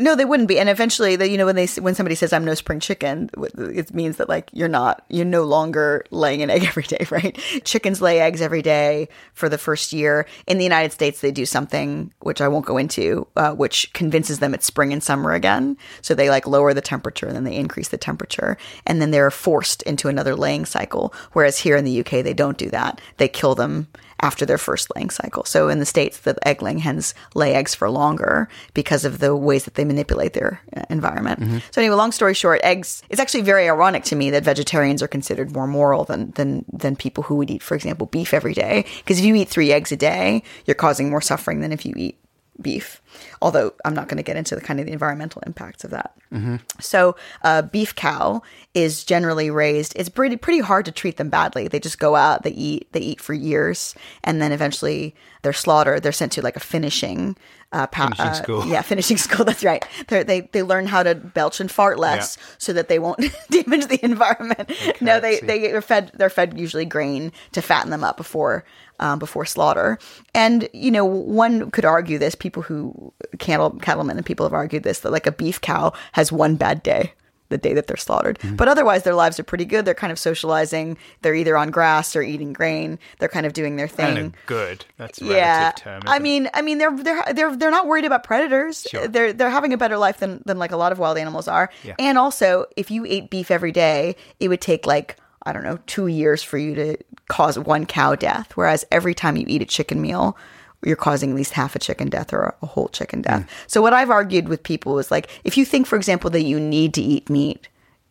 No, they wouldn't be. And eventually, the, you know, when they when somebody says I'm no spring chicken, it means that like you're not, you're no longer laying an egg every day, right? Chickens lay eggs every day for the first year. In the United States, they do something which I won't go into, uh, which convinces them it's spring and summer again. So they like lower the temperature and then they increase the temperature, and then they're forced into another laying cycle. Whereas here in the U K, they don't do that. They kill them after their first laying cycle. So in the States, the egg-laying hens lay eggs for longer because of the ways that they manipulate their environment. Mm-hmm. So anyway, long story short, eggs, it's actually very ironic to me that vegetarians are considered more moral than than than people who would eat, for example, beef every day. Because if you eat three eggs a day, you're causing more suffering than if you eat beef. Although I'm not going to get into the kind of the environmental impacts of that. Mm-hmm. So a uh, beef cow is generally raised. It's pretty pretty hard to treat them badly. They just go out, they eat, they eat for years, and then eventually they're slaughtered. They're sent to like a finishing uh, pa- finishing uh, school. Yeah, finishing school. That's right. They're, they they learn how to belch and fart less, yeah, so that they won't damage the environment. Okay, no, they they are fed. They're fed usually grain to fatten them up before. Um, before slaughter. And, you know, one could argue this, people who, cattle, cattlemen and people have argued this, that like a beef cow has one bad day, the day that they're slaughtered. Mm-hmm. But otherwise their lives are pretty good. They're kind of socializing. They're either on grass or eating grain. They're kind of doing their thing. Kind of good. That's a relative yeah. term. I mean, I mean, they're they're they're they're not worried about predators. Sure. They're they're having a better life than than like a lot of wild animals are. Yeah. And also, if you ate beef every day, it would take like, I don't know, two years for you to cause one cow death. Whereas every time you eat a chicken meal, you're causing at least half a chicken death or a whole chicken death. Mm. So what I've argued with people is like, if you think, for example, that you need to eat meat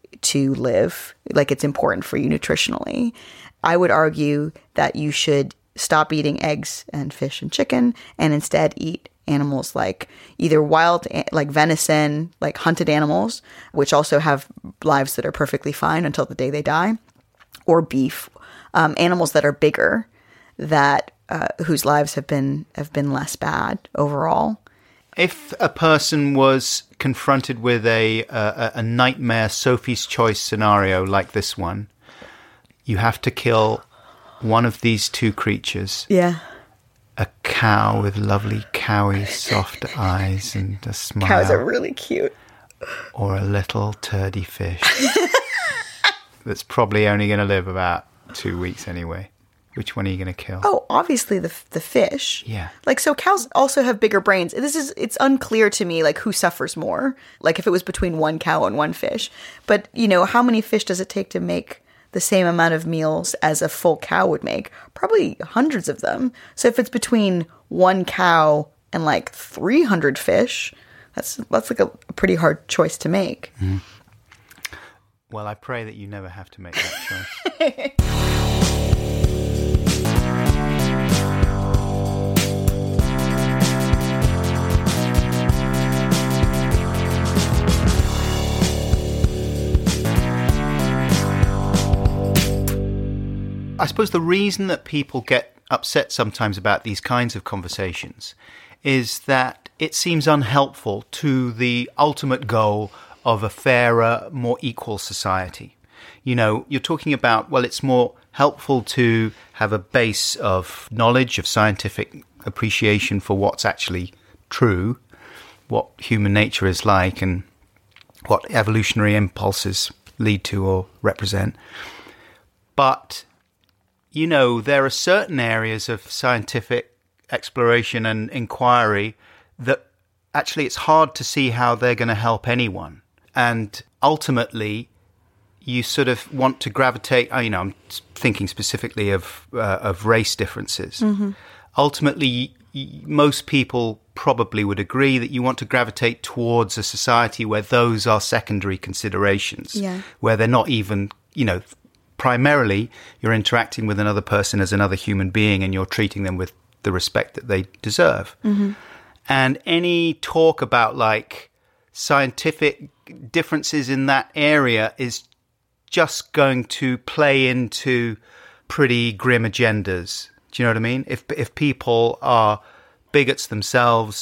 to live, like it's important for you nutritionally, I would argue that you should stop eating eggs and fish and chicken and instead eat animals like either wild, like venison, like hunted animals, which also have lives that are perfectly fine until the day they die, or beef, um, animals that are bigger, that uh, whose lives have been have been less bad overall. If a person was confronted with a a, a nightmare Sophie's Choice scenario like this one, you have to kill one of these two creatures. Yeah. A cow with lovely cowy soft eyes and a smile. Cows are really cute. Or a little turdy fish that's probably only going to live about two weeks anyway. Which one are you going to kill? Oh, obviously the the fish. Yeah. Like, so cows also have bigger brains. This is, it's unclear to me, like, who suffers more. Like, if it was between one cow and one fish. But, you know, how many fish does it take to make the same amount of meals as a full cow would make? Probably hundreds of them. So if it's between one cow and like three hundred fish, that's that's like a, a pretty hard choice to make. Mm-hmm. Well, I pray that you never have to make that choice. I suppose the reason that people get upset sometimes about these kinds of conversations is that it seems unhelpful to the ultimate goal of a fairer, more equal society. You know, you're talking about, well, it's more helpful to have a base of knowledge, of scientific appreciation for what's actually true, what human nature is like, and what evolutionary impulses lead to or represent. But you know, there are certain areas of scientific exploration and inquiry that actually it's hard to see how they're going to help anyone. And ultimately, you sort of want to gravitate, you know, I'm thinking specifically of uh, of race differences. Mm-hmm. Ultimately, y- most people probably would agree that you want to gravitate towards a society where those are secondary considerations, yeah. where they're not even, you know, primarily, you're interacting with another person as another human being and you're treating them with the respect that they deserve. Mm-hmm. And any talk about like scientific differences in that area is just going to play into pretty grim agendas. Do you know what I mean? If if people are bigots themselves,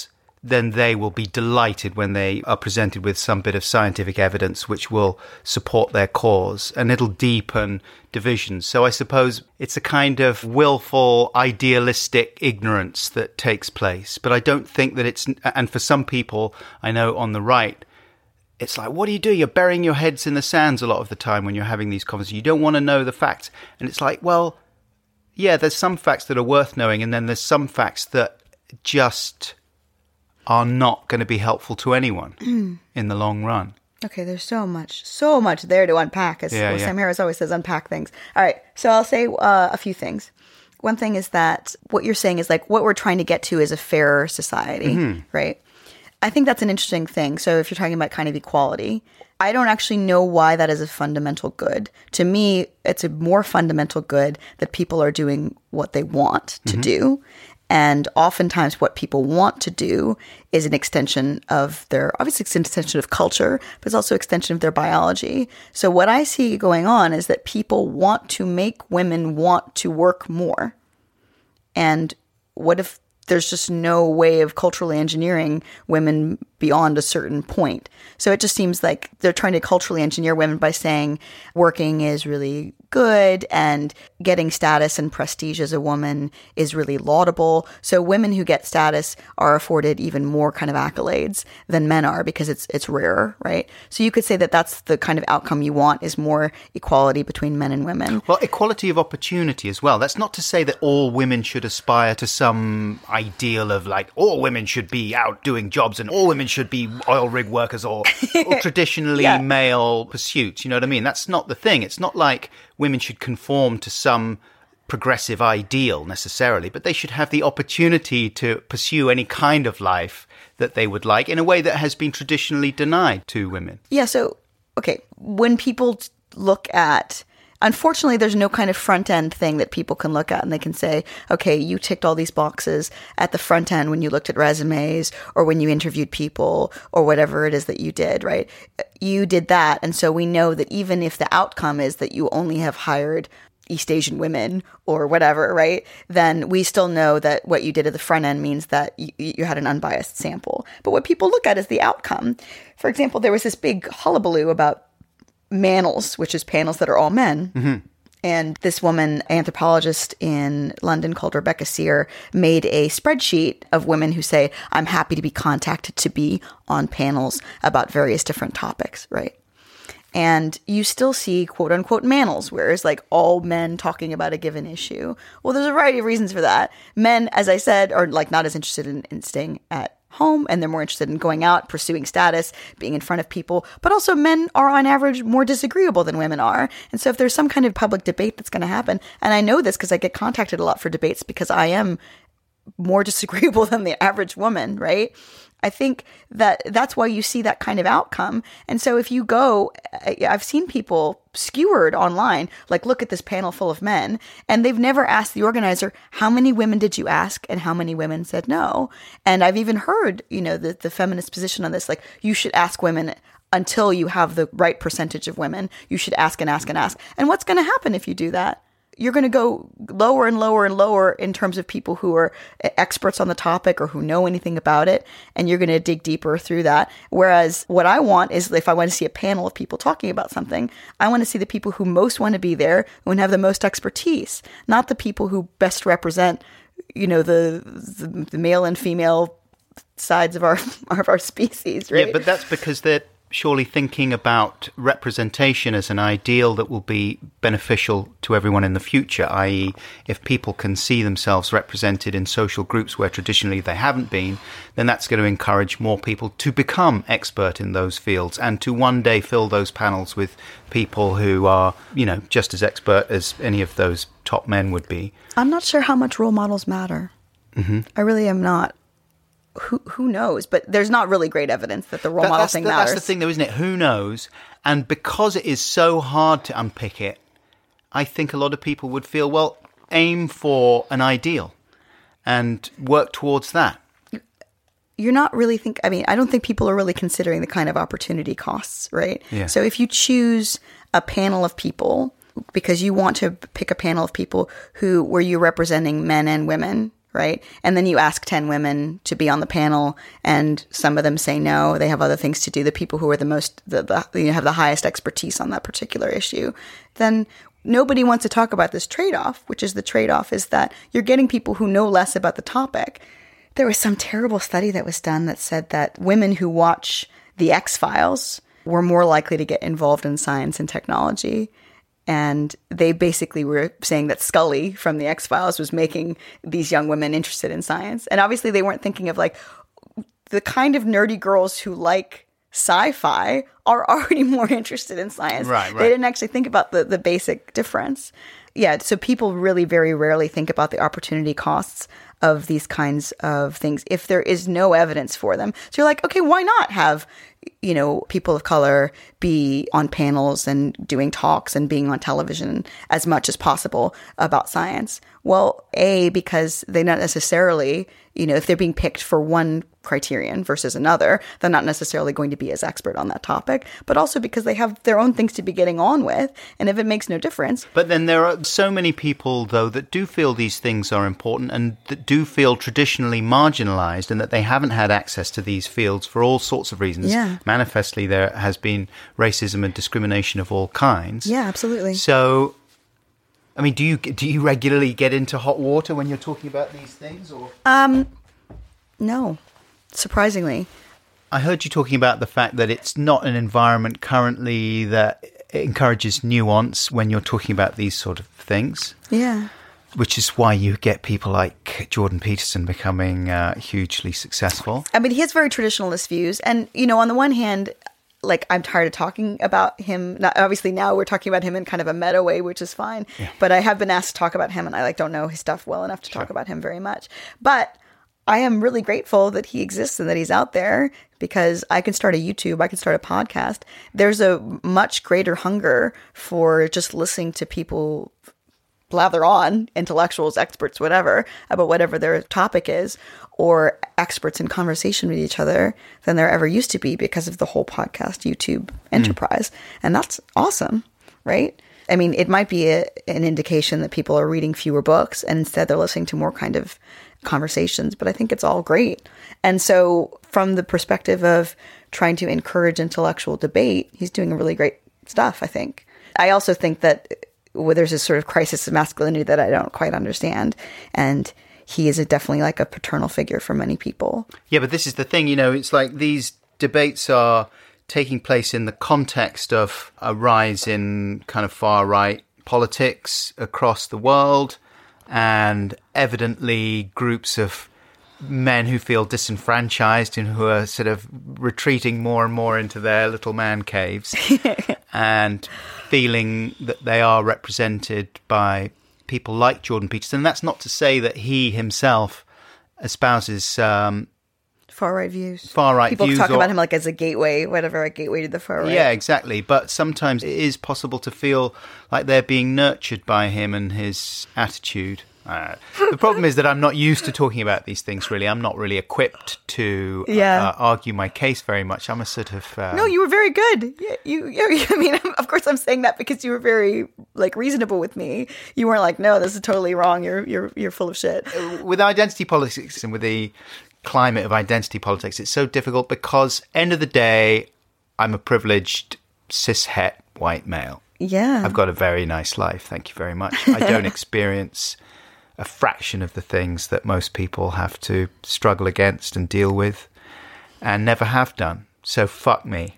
then they will be delighted when they are presented with some bit of scientific evidence which will support their cause, and it'll deepen divisions. So I suppose it's a kind of willful, idealistic ignorance that takes place. But I don't think that it's, and for some people I know on the right, it's like, what do you do? You're burying your heads in the sands a lot of the time when you're having these conversations. You don't want to know the facts. And it's like, well, yeah, there's some facts that are worth knowing, and then there's some facts that just are not going to be helpful to anyone in the long run. Okay, there's so much, so much there to unpack. As Yeah, well, yeah. Sam Harris always says, unpack things. All right, so I'll say uh, a few things. One thing is that what you're saying is like what we're trying to get to is a fairer society, Mm-hmm. right? I think that's an interesting thing. So if you're talking about kind of equality, I don't actually know why that is a fundamental good. To me, it's a more fundamental good that people are doing what they want to do. And oftentimes what people want to do is an extension of their, obviously it's an extension of culture, but it's also an extension of their biology. So what I see going on is that people want to make women want to work more. And what if there's just no way of culturally engineering women beyond a certain point? So it just seems like they're trying to culturally engineer women by saying working is really good and getting status and prestige as a woman is really laudable. So women who get status are afforded even more kind of accolades than men are because it's it's rarer, right? So you could say that that's the kind of outcome you want, is more equality between men and women. Well, equality of opportunity as well. That's not to say that all women should aspire to some ideal of like all women should be out doing jobs and all women should be oil rig workers or, or traditionally Yeah. male pursuits. You know what I mean? That's not the thing. It's not like women should conform to some progressive ideal necessarily, but they should have the opportunity to pursue any kind of life that they would like in a way that has been traditionally denied to women. Yeah, so, okay, when people t- look at, unfortunately, there's no kind of front end thing that people can look at and they can say, okay, you ticked all these boxes at the front end when you looked at resumes or when you interviewed people or whatever it is that you did, right? You did that. And so we know that even if the outcome is that you only have hired East Asian women or whatever, right? Then we still know that what you did at the front end means that you, you had an unbiased sample. But what people look at is the outcome. For example, there was this big hullabaloo about manels, which is panels that are all men. Mm-hmm. And this woman, anthropologist in London called Rebecca Sear, made a spreadsheet of women who say, I'm happy to be contacted to be on panels about various different topics, right? And you still see quote unquote manels, where it's like all men talking about a given issue. Well, there's a variety of reasons for that. Men, as I said, are like not as interested in, in staying at home, and they're more interested in going out, pursuing status, being in front of people. But also men are on average more disagreeable than women are. And so if there's some kind of public debate that's going to happen, and I know this because I get contacted a lot for debates because I am more disagreeable than the average woman, right? I think that that's why you see that kind of outcome. And so if you go, I've seen people skewered online, like, look at this panel full of men, and they've never asked the organizer, how many women did you ask? And how many women said no? And I've even heard, you know, the, the feminist position on this, like, you should ask women until you have the right percentage of women. You should ask and ask and ask. And what's going to happen if you do that? You're going to go lower and lower and lower in terms of people who are experts on the topic or who know anything about it. And you're going to dig deeper through that. Whereas what I want is, if I want to see a panel of people talking about something, I want to see the people who most want to be there and have the most expertise, not the people who best represent, you know, the the, the male and female sides of our of our species, right? Yeah, but that's because they're surely thinking about representation as an ideal that will be beneficial to everyone in the future, that is if people can see themselves represented in social groups where traditionally they haven't been, then that's going to encourage more people to become expert in those fields and to one day fill those panels with people who are, you know, just as expert as any of those top men would be. I'm not sure how much role models matter. Mm-hmm. I really am not. Who who knows? But there's not really great evidence that the role That, model that's thing the, matters. That's the thing, though, isn't it? Who knows? And because it is so hard to unpick it, I think a lot of people would feel, well, aim for an ideal and work towards that. You're not really think. I mean, I don't think people are really considering the kind of opportunity costs, right? Yeah. So if you choose a panel of people because you want to pick a panel of people who where you're representing men and women, right? And then you ask ten women to be on the panel, and some of them say no. They have other things to do. The people who are the most, the, the you know, have the highest expertise on that particular issue, then nobody wants to talk about this trade-off, which is the trade-off is that you're getting people who know less about the topic. There was some terrible study that was done that said that women who watch The X-Files were more likely to get involved in science and technology. And they basically were saying that Scully from The X-Files was making these young women interested in science. And obviously they weren't thinking of like the kind of nerdy girls who like sci-fi are already more interested in science. Right, right. They didn't actually think about the, the basic difference. Yeah, so people really very rarely think about the opportunity costs of these kinds of things if there is no evidence for them. So you're like, okay, why not have, you know, people of color be on panels and doing talks and being on television as much as possible about science? Well, A, because they're not necessarily, you know, if they're being picked for one criterion versus another, they're not necessarily going to be as expert on that topic, but also because they have their own things to be getting on with. And if it makes no difference. But then there are so many people, though, that do feel these things are important and that do feel traditionally marginalized and that they haven't had access to these fields for all sorts of reasons. Yeah. Manifestly, there has been racism and discrimination of all kinds. Yeah, absolutely. So, I mean, do you do you regularly get into hot water when you're talking about these things? Or Um, no, surprisingly. I heard you talking about the fact that it's not an environment currently that encourages nuance when you're talking about these sort of things. Yeah. Which is why you get people like Jordan Peterson becoming uh, hugely successful. I mean, he has very traditionalist views. And, you know, on the one hand, like, I'm tired of talking about him. Not, obviously, now we're talking about him in kind of a meta way, which is fine. Yeah. But I have been asked to talk about him, and I, like, don't know his stuff well enough to sure. talk about him very much. But I am really grateful that he exists and that he's out there, because I can start a YouTube, I can start a podcast. There's a much greater hunger for just listening to people blather on, intellectuals, experts, whatever, about whatever their topic is, or experts in conversation with each other than there ever used to be because of the whole podcast YouTube enterprise. Mm. And that's awesome, right? I mean, it might be a, an indication that people are reading fewer books and instead they're listening to more kind of conversations, but I think it's all great. And so from the perspective of trying to encourage intellectual debate, he's doing really great stuff, I think. I also think that well, there's this sort of crisis of masculinity that I don't quite understand. And he is a definitely like a paternal figure for many people. Yeah, but this is the thing, you know, it's like these debates are taking place in the context of a rise in kind of far-right politics across the world, and evidently groups of men who feel disenfranchised and who are sort of retreating more and more into their little man caves and feeling that they are represented by people like Jordan Peterson. That's not to say that he himself espouses um, far-right views. Far-right people views. People talk or, about him like as a gateway, whatever, a gateway to the far-right. Yeah, exactly. But sometimes it is possible to feel like they're being nurtured by him and his attitude. Uh, the problem is that I'm not used to talking about these things, really. I'm not really equipped to yeah. uh, argue my case very much. I'm a sort of... Um... No, you were very good. You, you, you, I mean, of course I'm saying that because you were very, like, reasonable with me. You weren't like, no, this is totally wrong. You're, you're, you're full of shit. With identity politics and with the climate of identity politics, it's so difficult because, end of the day, I'm a privileged, cis-het white male. Yeah. I've got a very nice life. Thank you very much. I don't experience a fraction of the things that most people have to struggle against and deal with and never have done. So fuck me.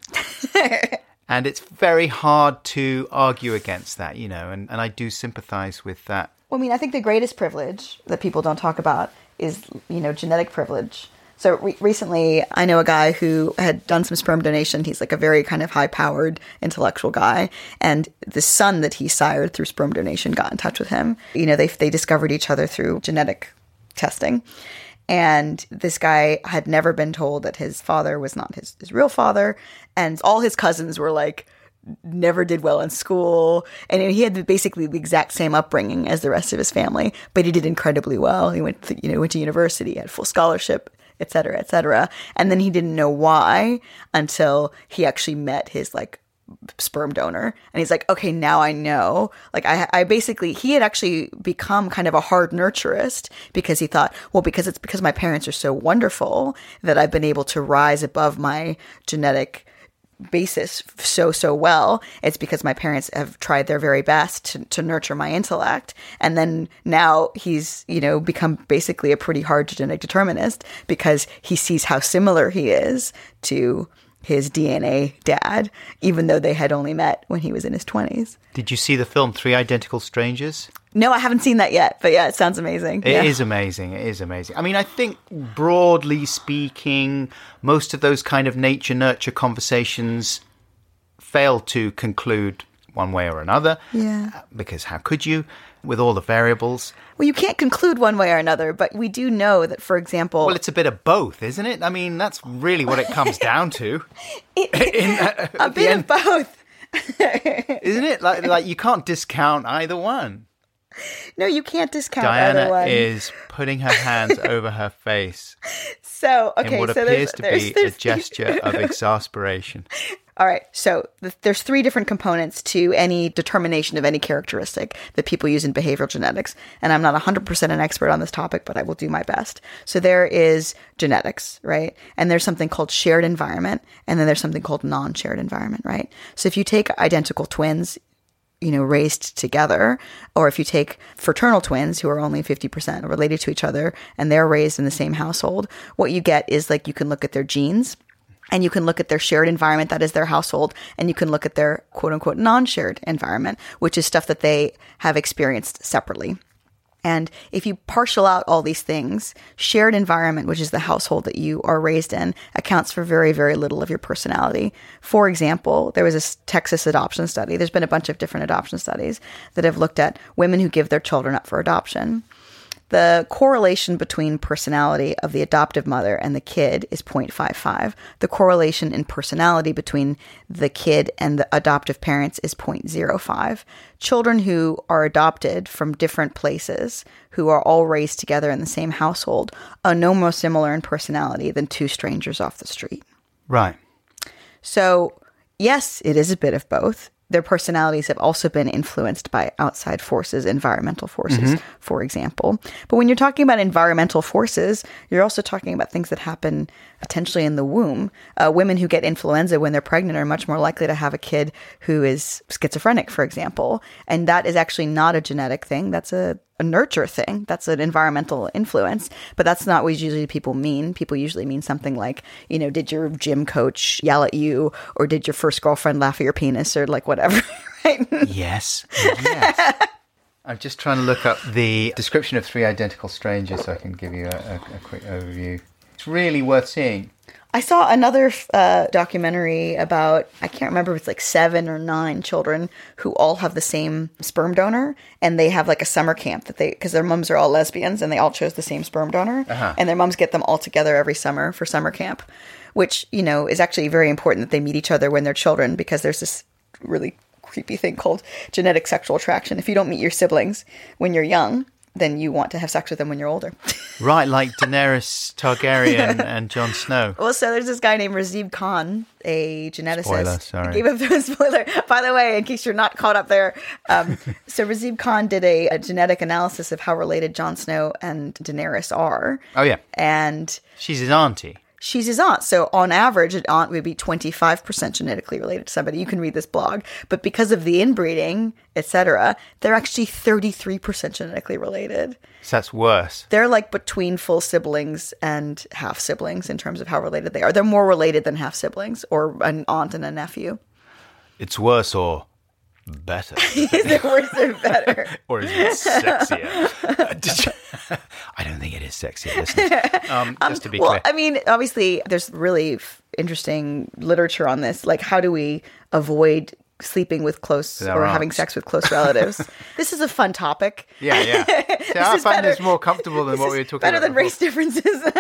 And it's very hard to argue against that, you know, and, and I do sympathize with that. Well, I mean, I think the greatest privilege that people don't talk about is, you know, genetic privilege. So re- recently, I know a guy who had done some sperm donation. He's like a very kind of high-powered intellectual guy. And the son that he sired through sperm donation got in touch with him. You know, they they discovered each other through genetic testing. And this guy had never been told that his father was not his, his real father. And all his cousins were like, never did well in school. And he had basically the exact same upbringing as the rest of his family. But he did incredibly well. He went to, you know, went to university, had full scholarship, et cetera, et cetera. And then he didn't know why until he actually met his like sperm donor. And he's like, okay, now I know. Like I, I basically, he had actually become kind of a hard nurturist because he thought, well, because it's because my parents are so wonderful that I've been able to rise above my genetic basis so, so well. It's because my parents have tried their very best to, to nurture my intellect. And then now he's, you know, become basically a pretty hard genetic determinist because he sees how similar he is to his D N A dad, even though they had only met when he was in his twenties. Did you see the film Three Identical Strangers? No, I haven't seen that yet, but yeah, it sounds amazing. It yeah. is amazing. It is amazing. I mean, I think broadly speaking, most of those kind of nature-nurture conversations fail to conclude one way or another. Yeah. Because how could you, with all the variables? Well, you can't conclude one way or another, but we do know that, for example... Well, it's a bit of both, isn't it? I mean, that's really what it comes down to. It, In, uh, a bit end, of both. Isn't it? Like, like you can't discount either one. No, you can't discount Diana either one. is putting her hands over her face So, okay, in what so appears there's, to there's, be there's, a gesture of exasperation. All right, so th- there's three different components to any determination of any characteristic that people use in behavioral genetics. And I'm not one hundred percent an expert on this topic, but I will do my best. So there is genetics, right? And there's something called shared environment, and then there's something called non-shared environment, right? So if you take identical twins, you know, raised together, or if you take fraternal twins who are only fifty percent related to each other and they're raised in the same household, what you get is like you can look at their genes and you can look at their shared environment, that is their household, and you can look at their quote unquote non-shared environment, which is stuff that they have experienced separately. And if you partial out all these things, shared environment, which is the household that you are raised in, accounts for very, very little of your personality. For example, there was a Texas adoption study. There's been a bunch of different adoption studies that have looked at women who give their children up for adoption. The correlation between personality of the adoptive mother and the kid is zero point five five. The correlation in personality between the kid and the adoptive parents is zero point zero five. Children who are adopted from different places, who are all raised together in the same household, are no more similar in personality than two strangers off the street. Right. So, yes, it is a bit of both. Their personalities have also been influenced by outside forces, environmental forces, mm-hmm. for example. But when you're talking about environmental forces, you're also talking about things that happen potentially in the womb. Uh, women who get influenza when they're pregnant are much more likely to have a kid who is schizophrenic, for example. And that is actually not a genetic thing. That's a, a nurture thing. That's an environmental influence. But that's not what usually people mean. People usually mean something like, you know, did your gym coach yell at you? Or did your first girlfriend laugh at your penis? Or like whatever, right? Yes. Yes. I'm just trying to look up the description of Three Identical Strangers so I can give you a, a, a quick overview. It's really worth seeing. I saw another uh, documentary about, I can't remember if it's like seven or nine children who all have the same sperm donor, and they have like a summer camp that they, because their mums are all lesbians and they all chose the same sperm donor, uh-huh. and their mums get them all together every summer for summer camp, which, you know, is actually very important that they meet each other when they're children, because there's this really creepy thing called genetic sexual attraction. If you don't meet your siblings when you're young, then you want to have sex with them when you're older. Right, like Daenerys Targaryen and Jon Snow. Well, so there's this guy named Razib Khan, a geneticist. Spoiler, sorry. I gave up the spoiler. By the way, in case you're not caught up there. Um, so Razib Khan did a, a genetic analysis of how related Jon Snow and Daenerys are. Oh, yeah. And she's his auntie. She's his aunt. So on average, an aunt would be twenty-five percent genetically related to somebody. You can read this blog. But because of the inbreeding, et cetera, they're actually thirty-three percent genetically related. So that's worse. They're like between full siblings and half siblings in terms of how related they are. They're more related than half siblings, or an aunt and a nephew. It's worse or better? Is it worse or better? Or is it sexier? I don't think it is sexier, listeners. Um, just um, to be well, clear. I mean, obviously, there's really f- interesting literature on this. Like, how do we avoid sleeping with close With or our having aunts. sex with close relatives? This is a fun topic. Yeah, yeah. So I is find better- this more comfortable than this what is we were talking better about than before. race differences.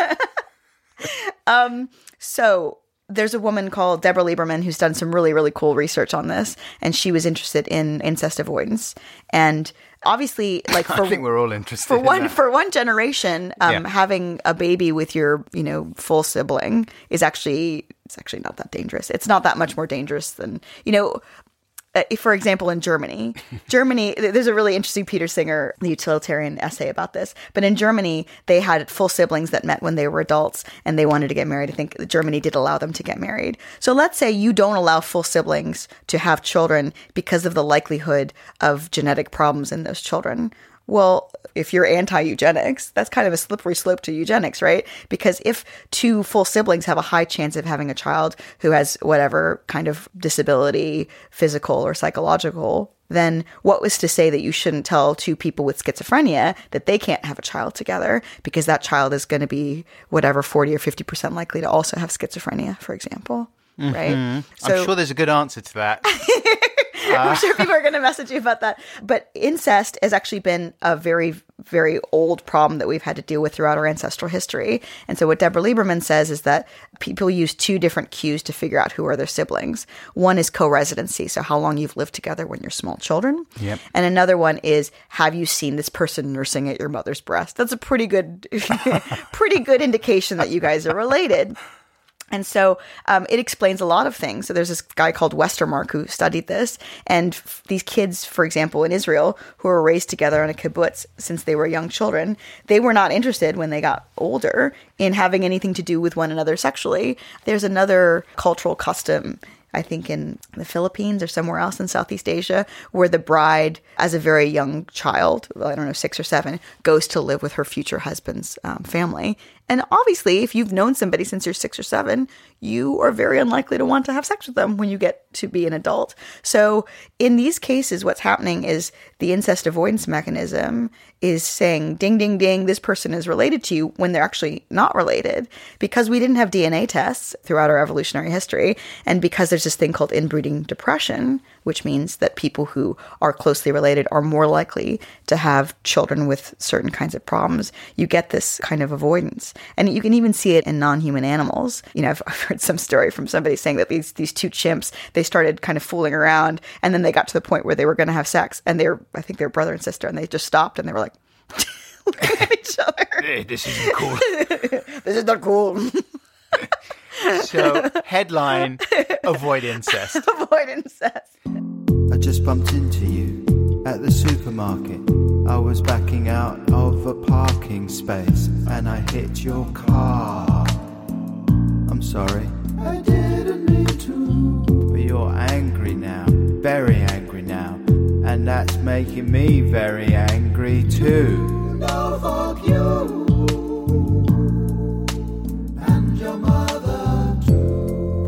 um, so there's a woman called Deborah Lieberman who's done some really, really cool research on this, and she was interested in incest avoidance. And obviously, like for I think we're all interested for in one that. for one generation, um, Yeah. having a baby with your, you know, full sibling is actually It's actually not that dangerous. It's not that much more dangerous than, you know, uh, for example, in Germany, Germany, there's a really interesting Peter Singer, the utilitarian essay about this. But in Germany, they had full siblings that met when they were adults and they wanted to get married. I think Germany did allow them to get married. So let's say you don't allow full siblings to have children because of the likelihood of genetic problems in those children. Well, if you're anti-eugenics, that's kind of a slippery slope to eugenics, right? Because if two full siblings have a high chance of having a child who has whatever kind of disability, physical or psychological, then what was to say that you shouldn't tell two people with schizophrenia that they can't have a child together because that child is going to be whatever forty or fifty percent likely to also have schizophrenia, for example, mm-hmm. right? So, I'm sure there's a good answer to that. I'm sure people are going to message you about that. But incest has actually been a very, very old problem that we've had to deal with throughout our ancestral history. And so what Deborah Lieberman says is that people use two different cues to figure out who are their siblings. One is co-residency, so how long you've lived together when you're small children. Yep. And another one is, have you seen this person nursing at your mother's breast? That's a pretty good, pretty good indication that you guys are related. And so um, it explains a lot of things. So there's this guy called Westermark who studied this. And f- these kids, for example, in Israel, who were raised together in a kibbutz since they were young children, they were not interested when they got older in having anything to do with one another sexually. There's another cultural custom, I think in the Philippines or somewhere else in Southeast Asia, where the bride, as a very young child, well, I don't know, six or seven, goes to live with her future husband's um, family. And obviously, if you've known somebody since you're six or seven, you are very unlikely to want to have sex with them when you get to be an adult. So in these cases, what's happening is the incest avoidance mechanism is saying, ding, ding, ding, this person is related to you when they're actually not related. Because we didn't have D N A tests throughout our evolutionary history, and because there's this thing called inbreeding depression, which means that people who are closely related are more likely to have children with certain kinds of problems, you get this kind of avoidance. And you can even see it in non-human animals. You know, I've, I've heard some story from somebody saying that these these two chimps, they started kind of fooling around, and then they got to the point where they were going to have sex, and they were, I think they were brother and sister, and they just stopped, and they were like, looking at each other. Hey, this isn't cool. This is not cool. So, headline, avoid incest. Avoid incest. I just bumped into you at the supermarket. I was backing out of a parking space and I hit your car. I'm sorry. I didn't mean to. But you're angry now, very angry now. And that's making me very angry too. No, fuck you. And your mother too.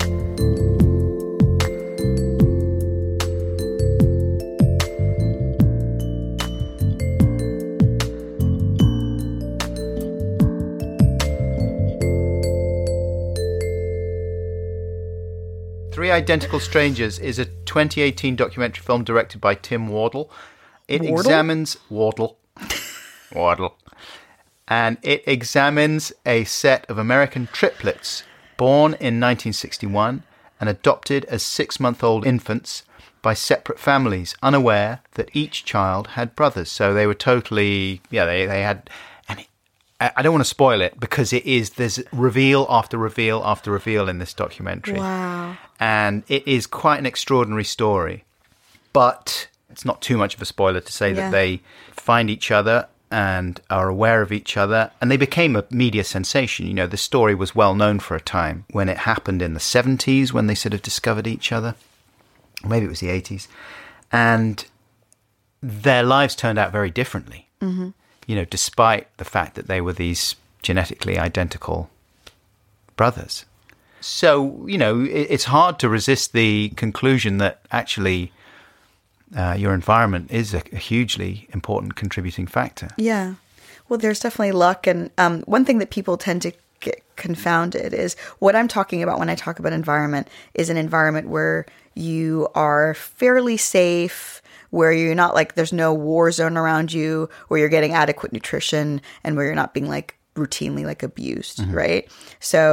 Three Identical Strangers is a twenty eighteen documentary film directed by Tim Wardle. It Wardle? examines Wardle. Wardle. And it examines a set of American triplets born in nineteen sixty-one and adopted as six-month-old infants by separate families, unaware that each child had brothers. So they were totally, yeah, they, they had... And it, I don't want to spoil it because it is, there's reveal after reveal after reveal in this documentary. Wow. And it is quite an extraordinary story. But it's not too much of a spoiler to say Yeah. that they find each other and are aware of each other. And they became a media sensation. You know, the story was well known for a time when it happened in the seventies when they sort of discovered each other. Maybe it was the eighties. And their lives turned out very differently. Mm-hmm. You know, despite the fact that they were these genetically identical brothers. So, you know, it, it's hard to resist the conclusion that actually uh, your environment is a, a hugely important contributing factor. Yeah. Well, there's definitely luck. And um, one thing that people tend to get confounded is what I'm talking about when I talk about environment is an environment where you are fairly safe, where you're not like, there's no war zone around you, where you're getting adequate nutrition and where you're not being like routinely like abused, mm-hmm. right? So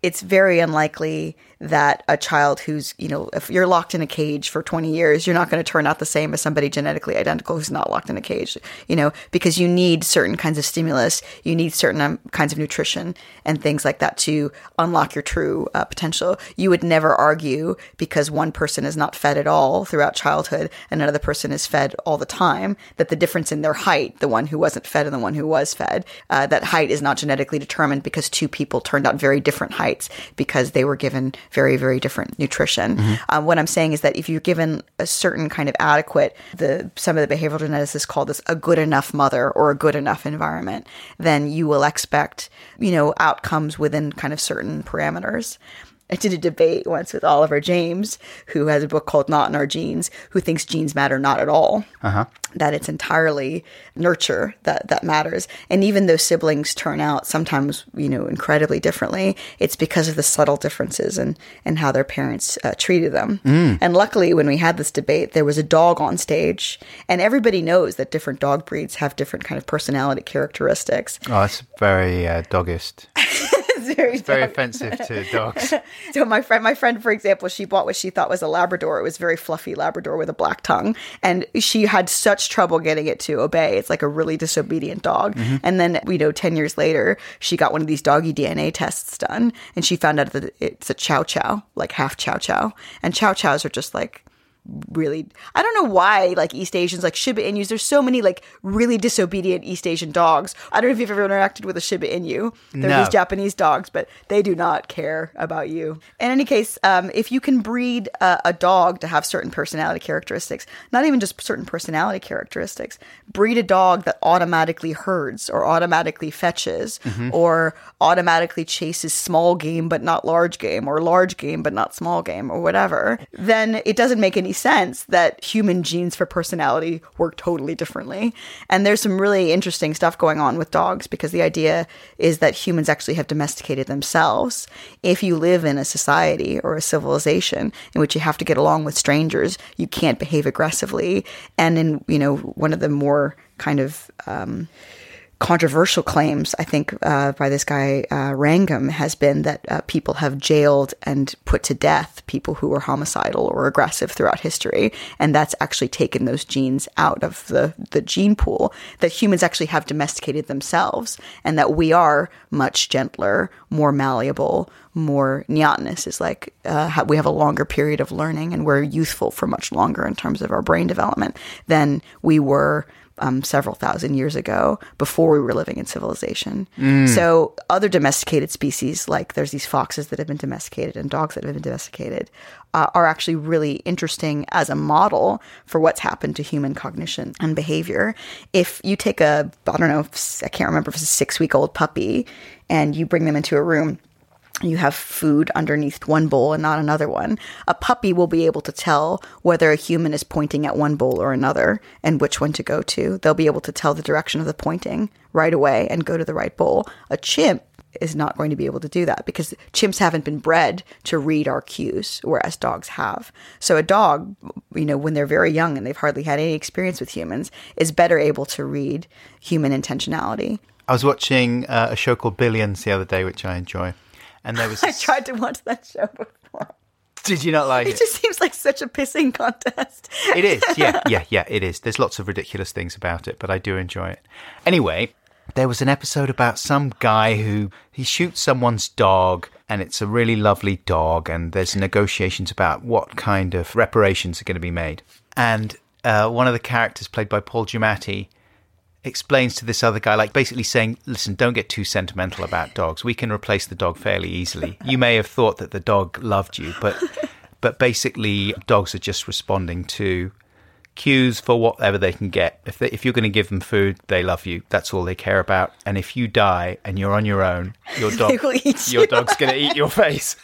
it's very unlikely that a child who's, you know, if you're locked in a cage for twenty years, you're not going to turn out the same as somebody genetically identical who's not locked in a cage, you know, because you need certain kinds of stimulus, you need certain um, kinds of nutrition and things like that to unlock your true uh, potential. You would never argue because one person is not fed at all throughout childhood and another person is fed all the time, that the difference in their height, the one who wasn't fed and the one who was fed, uh, that height is not genetically determined because two people turned out very different heights because they were given very, very different nutrition. Mm-hmm. Um, what I'm saying is that if you're given a certain kind of adequate, the some of the behavioral geneticists call this a good enough mother or a good enough environment, then you will expect, you know, outcomes within kind of certain parameters. I did a debate once with Oliver James, who has a book called Not in Our Genes, who thinks genes matter not at all, uh-huh. that it's entirely nurture that, that matters. And even though siblings turn out sometimes, you know, incredibly differently, it's because of the subtle differences in, in how their parents uh, treated them. Mm. And luckily, when we had this debate, there was a dog on stage, and everybody knows that different dog breeds have different kind of personality characteristics. Oh, that's very uh, doggist. It's very, it's very offensive to dogs. So my friend, my friend, for example, she bought what she thought was a Labrador. It was a very fluffy Labrador with a black tongue. And she had such trouble getting it to obey. It's like a really disobedient dog. Mm-hmm. And then, you know, ten years later, she got one of these doggy D N A tests done. And she found out that it's a Chow Chow, like half Chow Chow. And Chow Chows are just like, really, I don't know why, like East Asians, like Shiba Inus, there's so many like really disobedient East Asian dogs. I don't know if you've ever interacted with a Shiba Inu. They're no. these Japanese dogs, but they do not care about you. In any case, um, if you can breed a, a dog to have certain personality characteristics, not even just certain personality characteristics, breed a dog that automatically herds or automatically fetches mm-hmm. or automatically chases small game but not large game, or large game but not small game, or whatever, then it doesn't make any sense that human genes for personality work totally differently. And there's some really interesting stuff going on with dogs, because the idea is that humans actually have domesticated themselves. If you live in a society or a civilization in which you have to get along with strangers, you can't behave aggressively. And in, you know, one of the more kind of um, controversial claims, I think, uh, by this guy, uh, Wrangham, has been that uh, people have jailed and put to death people who were homicidal or aggressive throughout history. And that's actually taken those genes out of the, the gene pool, that humans actually have domesticated themselves, and that we are much gentler, more malleable, more neotness is like, uh, we have a longer period of learning, and we're youthful for much longer in terms of our brain development than we were Um, several thousand years ago, before we were living in civilization. Mm. So other domesticated species, like there's these foxes that have been domesticated and dogs that have been domesticated, uh, are actually really interesting as a model for what's happened to human cognition and behavior. If you take a, I don't know, I can't remember if it's a six-week-old puppy, and you bring them into a room, you have food underneath one bowl and not another one, a puppy will be able to tell whether a human is pointing at one bowl or another and which one to go to. They'll be able to tell the direction of the pointing right away and go to the right bowl. A chimp is not going to be able to do that, because chimps haven't been bred to read our cues, whereas dogs have. So a dog, you know, when they're very young and they've hardly had any experience with humans, is better able to read human intentionality. I was watching uh, a show called Billions the other day, which I enjoy. And there was I tried to watch that show before. Did you not like it? It just seems like such a pissing contest. It is, yeah, yeah, yeah, it is. There's lots of ridiculous things about it, but I do enjoy it. Anyway, there was an episode about some guy who, he shoots someone's dog, and it's a really lovely dog, and there's negotiations about what kind of reparations are going to be made. And uh, one of the characters, played by Paul Giamatti, explains to this other guy, like basically saying, listen, don't get too sentimental about dogs. We can replace the dog fairly easily. You may have thought that the dog loved you, but but basically dogs are just responding to cues for whatever they can get. If they, if you're going to give them food, they love you. That's all they care about. And if you die and you're on your own, your dog, your dog's going to eat your face.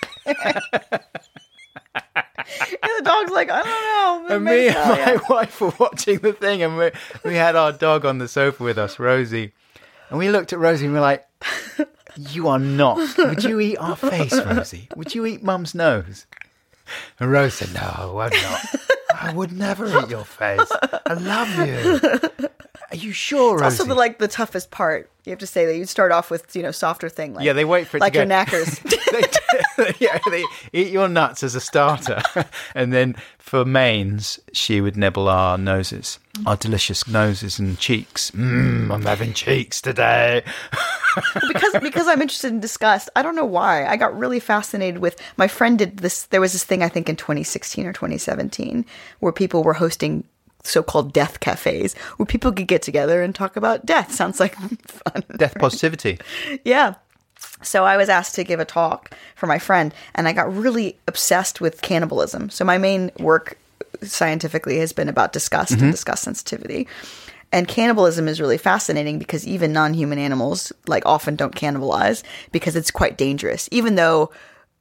And the dog's like, I don't know. And me and my yeah. wife were watching the thing, and we, we had our dog on the sofa with us, Rosie. And we looked at Rosie and we're like, you are not. Would you eat our face, Rosie? Would you eat Mum's nose? And Rose said, no, I'm not. I would never eat your face. I love you. Are you sure, It's Rosie? also the, like the toughest part. You have to say that you start off with, you know, softer thing. Like, Yeah, they wait for it like to your go- knackers. they, yeah, they eat your nuts as a starter. And then for mains, she would nibble our noses, our delicious noses and cheeks. Mmm, I'm having cheeks today. because because I'm interested in disgust. I don't know why. I got really fascinated with, my friend did this. There was this thing, I think in twenty sixteen or twenty seventeen, where people were hosting so-called death cafes where people could get together and talk about death. Sounds like fun. Death positivity. Yeah. So I was asked to give a talk for my friend, and I got really obsessed with cannibalism. So my main work scientifically has been about disgust Mm-hmm. and disgust sensitivity. And cannibalism is really fascinating because even non-human animals like often don't cannibalize because it's quite dangerous, even though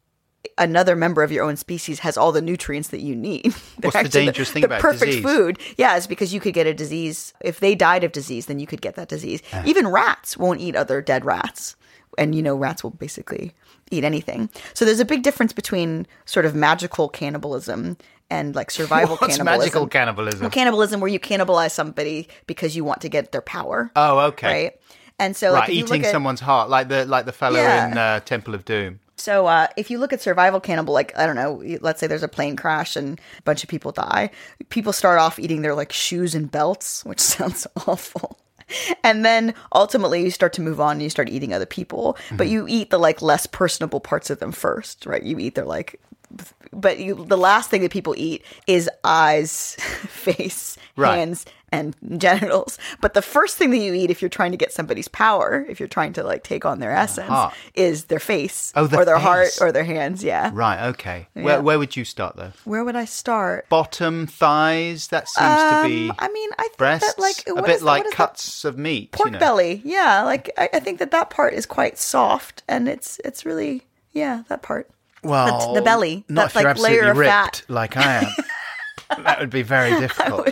another member of your own species has all the nutrients that you need. They're What's the actually dangerous thing the about perfect disease? food? Yeah, it's because you could get a disease. If they died of disease, then you could get that disease. Ah. Even rats won't eat other dead rats. And, you know, rats will basically eat anything. So there's a big difference between sort of magical cannibalism and like survival What's cannibalism. magical cannibalism? Well, cannibalism where you cannibalize somebody because you want to get their power. Oh, okay. Right? And so like, Right, if you eating look at, someone's heart, like the like the fellow Yeah. in uh, Temple of Doom. So uh, if you look at survival cannibal, like, I don't know, let's say there's a plane crash and a bunch of people die. People start off eating their like shoes and belts, which sounds awful. And then ultimately you start to move on and you start eating other people. Mm-hmm. But you eat the like less personable parts of them first, right? You eat their like, but you, the last thing that people eat is eyes, face, Right. hands, and genitals. But the first thing that you eat if you're trying to get somebody's power, if you're trying to like take on their essence, heart. is their face Oh, the or their heart face. or their hands. Yeah. Right, okay. Yeah. Where where would you start though? Where would I start? Bottom, thighs, that seems to be Um, I mean, I think breasts, that like a what bit is that- like what is that? cuts of meat. Pork you know. belly. Yeah, like I, I think that that part is quite soft, and it's it's really yeah that part. Well, the belly, not that, if you're like, absolutely layer of ripped fat. like I am. That would be very difficult.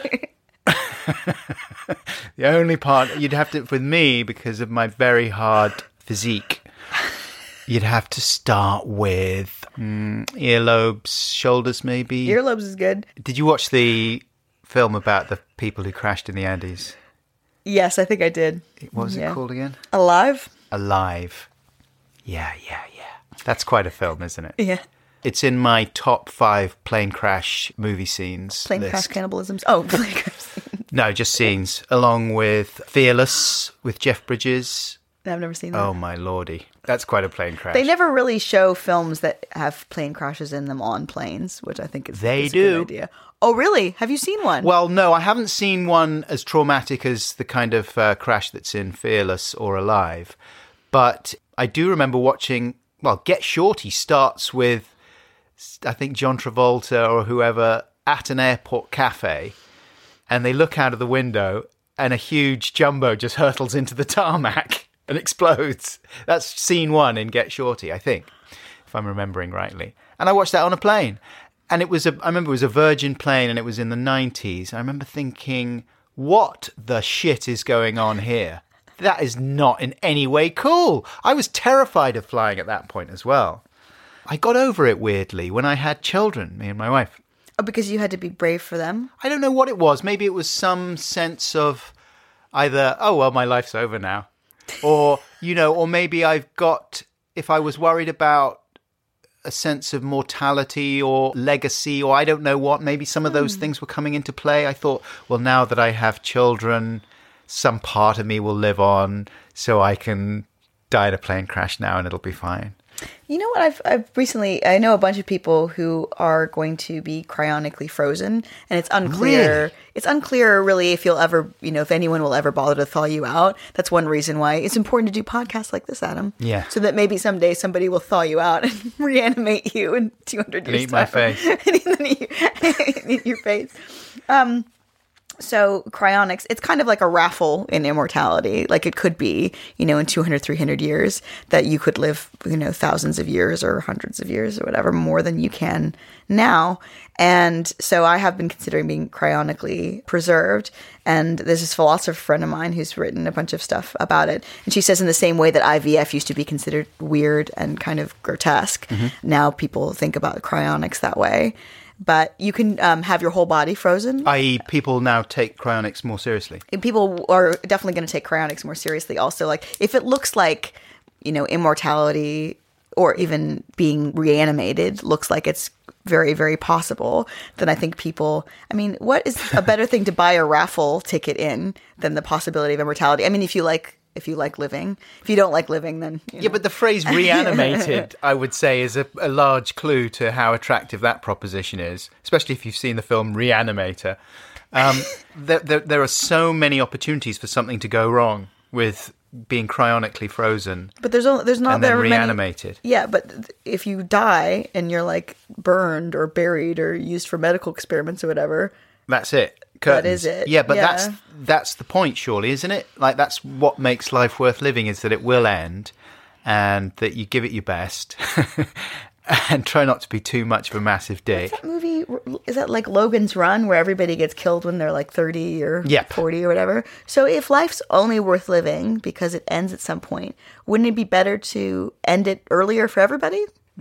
The only part you'd have to, with me, because of my very hard physique, you'd have to start with mm, earlobes, shoulders, maybe. Earlobes is good. Did you watch the film about the people who crashed in the Andes? Yes, I think I did. What was Yeah. it called again? Alive. Alive. Yeah, yeah, yeah. That's quite a film, isn't it? Yeah. It's in my top five plane crash movie scenes. Plane list. crash cannibalisms. Oh, plane crash. No, just scenes, along with Fearless with Jeff Bridges. I've never seen that. Oh my lordy, that's quite a plane crash. They never really show films that have plane crashes in them on planes, which I think is, They is a good do. idea. Oh, really? Have you seen one? Well, no, I haven't seen one as traumatic as the kind of uh, crash that's in Fearless or Alive, but I do remember watching. Well, Get Shorty starts with, I think, John Travolta or whoever at an airport cafe, and they look out of the window and a huge jumbo just hurtles into the tarmac and explodes. That's scene one in Get Shorty, I think, if I'm remembering rightly. And I watched that on a plane. And it was a, I remember it was a Virgin plane and it was in the nineties. I remember thinking, what the shit is going on here? That is not in any way cool. I was terrified of flying at that point as well. I got over it weirdly when I had children, me and my wife. Oh, because you had to be brave for them? I don't know what it was. Maybe it was some sense of either, oh, well, my life's over now. Or, you know, or maybe I've got, if I was worried about a sense of mortality or legacy, or I don't know what, maybe some of those things were coming into play. I thought, well, now that I have children, some part of me will live on, so I can die in a plane crash now and it'll be fine. You know what? I've I've recently I know a bunch of people who are going to be cryonically frozen, and it's unclear. Really? It's unclear, really, if you'll ever, you know, if anyone will ever bother to thaw you out. That's one reason why it's important to do podcasts like this, Adam. Yeah. So that maybe someday somebody will thaw you out and reanimate you in two hundred years. eat my time. face. and then eat, eat your face. Um. So cryonics, it's kind of like a raffle in immortality. Like it could be, you know, in two hundred, three hundred years that you could live, you know, thousands of years or hundreds of years or whatever, more than you can now. And so I have been considering being cryonically preserved. And there's this philosopher friend of mine who's written a bunch of stuff about it. And she says in the same way that I V F used to be considered weird and kind of grotesque, now people think about cryonics that way. but you can um, have your whole body frozen. that is, people now take cryonics more seriously. People are definitely going to take cryonics more seriously. Also, like if it looks like, you know, immortality or even being reanimated looks like it's very, very possible, then I think people, I mean, what is a better thing to buy a raffle ticket in than the possibility of immortality? I mean, if you like, if you like living, if you don't like living, then, you know. Yeah, but the phrase reanimated, I would say, is a, a large clue to how attractive that proposition is, especially if you've seen the film Reanimator. Um, there, there, there are so many opportunities for something to go wrong with being cryonically frozen. But there's only, there's not and then very reanimated. Many, yeah, but th- if you die and you're like burned or buried or used for medical experiments or whatever, that's it. That Curtains. is it. Yeah, but Yeah. that's that's the point, surely, isn't it? Like that's what makes life worth living, is that it will end, and that you give it your best, and try not to be too much of a massive dick. that movie, is that like Logan's Run, where everybody gets killed when they're like thirty or Yep. forty or whatever? So if life's only worth living because it ends at some point, wouldn't it be better to end it earlier for everybody?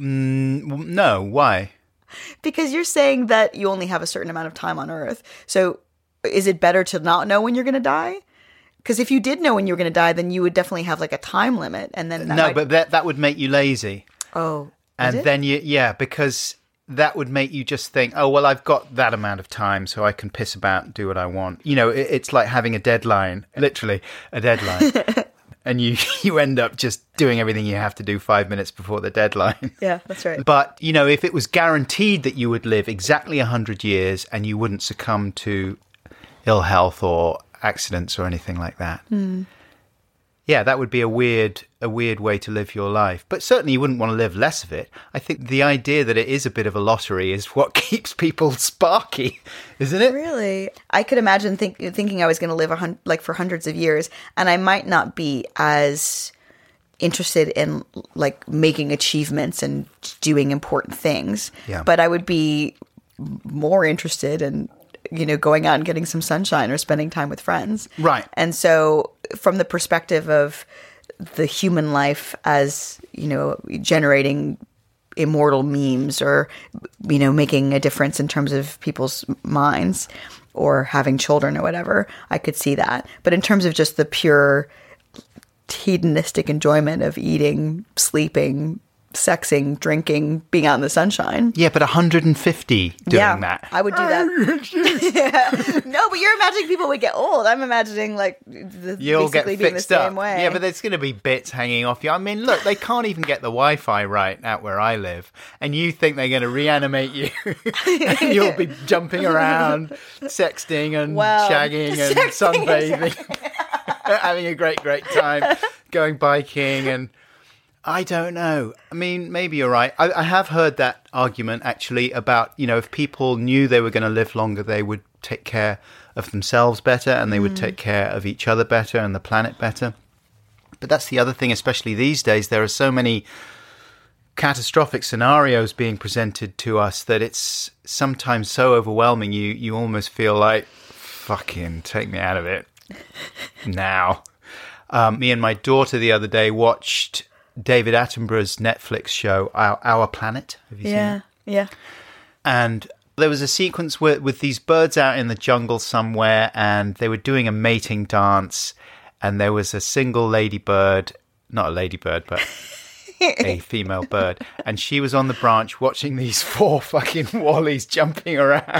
Mm, no, why? Because you're saying that you only have a certain amount of time on Earth. So is it better to not know when you're going to die? Because if you did know when you were going to die, then you would definitely have like a time limit. And then that No, might- but that that would make you lazy. oh, And is it? then you, yeah, because that would make you just think, oh, well, I've got that amount of time, so I can piss about and do what I want. You know, it, it's like having a deadline, literally a deadline. And you, you end up just doing everything you have to do five minutes before the deadline. Yeah, that's right. But, you know, if it was guaranteed that you would live exactly one hundred years and you wouldn't succumb to ill health or accidents or anything like that. Mm. Yeah, that would be a weird a weird way to live your life. But certainly you wouldn't want to live less of it. I think the idea that it is a bit of a lottery is what keeps people sparky, isn't it? Really? I could imagine think, thinking I was going to live a hun- like for hundreds of years, and I might not be as interested in like making achievements and doing important things. Yeah. But I would be more interested in, you know, going out and getting some sunshine or spending time with friends. Right. And so from the perspective of the human life as, you know, generating immortal memes or, you know, making a difference in terms of people's minds or having children or whatever, I could see that. But in terms of just the pure hedonistic enjoyment of eating, sleeping, sexing, drinking, being out in the sunshine. Yeah, but one hundred fifty doing yeah, that. I would do that. Yeah. No, but you're imagining people would get old. I'm imagining like the, You'll get basically being the fixed same up. way. Yeah, but there's going to be bits hanging off you. I mean, look, they can't even get the Wi-Fi right out where I live, and you think they're going to reanimate you, and you'll be jumping around, sexting and Well, shagging and sexting and sunbathing, having a great, great time, going biking, and I don't know. I mean, maybe you're right. I, I have heard that argument actually about, you know, if people knew they were going to live longer, they would take care of themselves better and they would take care of each other better and the planet better. But that's the other thing, especially these days. There are so many catastrophic scenarios being presented to us that it's sometimes so overwhelming. You, you almost feel like, fucking take me out of it now. Um, me and my daughter the other day watched David Attenborough's Netflix show, Our, Our Planet. Have you yeah, seen it? yeah. And there was a sequence with, with these birds out in the jungle somewhere, and they were doing a mating dance, and there was a single ladybird, not a ladybird, but a female bird, and she was on the branch watching these four fucking wallies jumping around,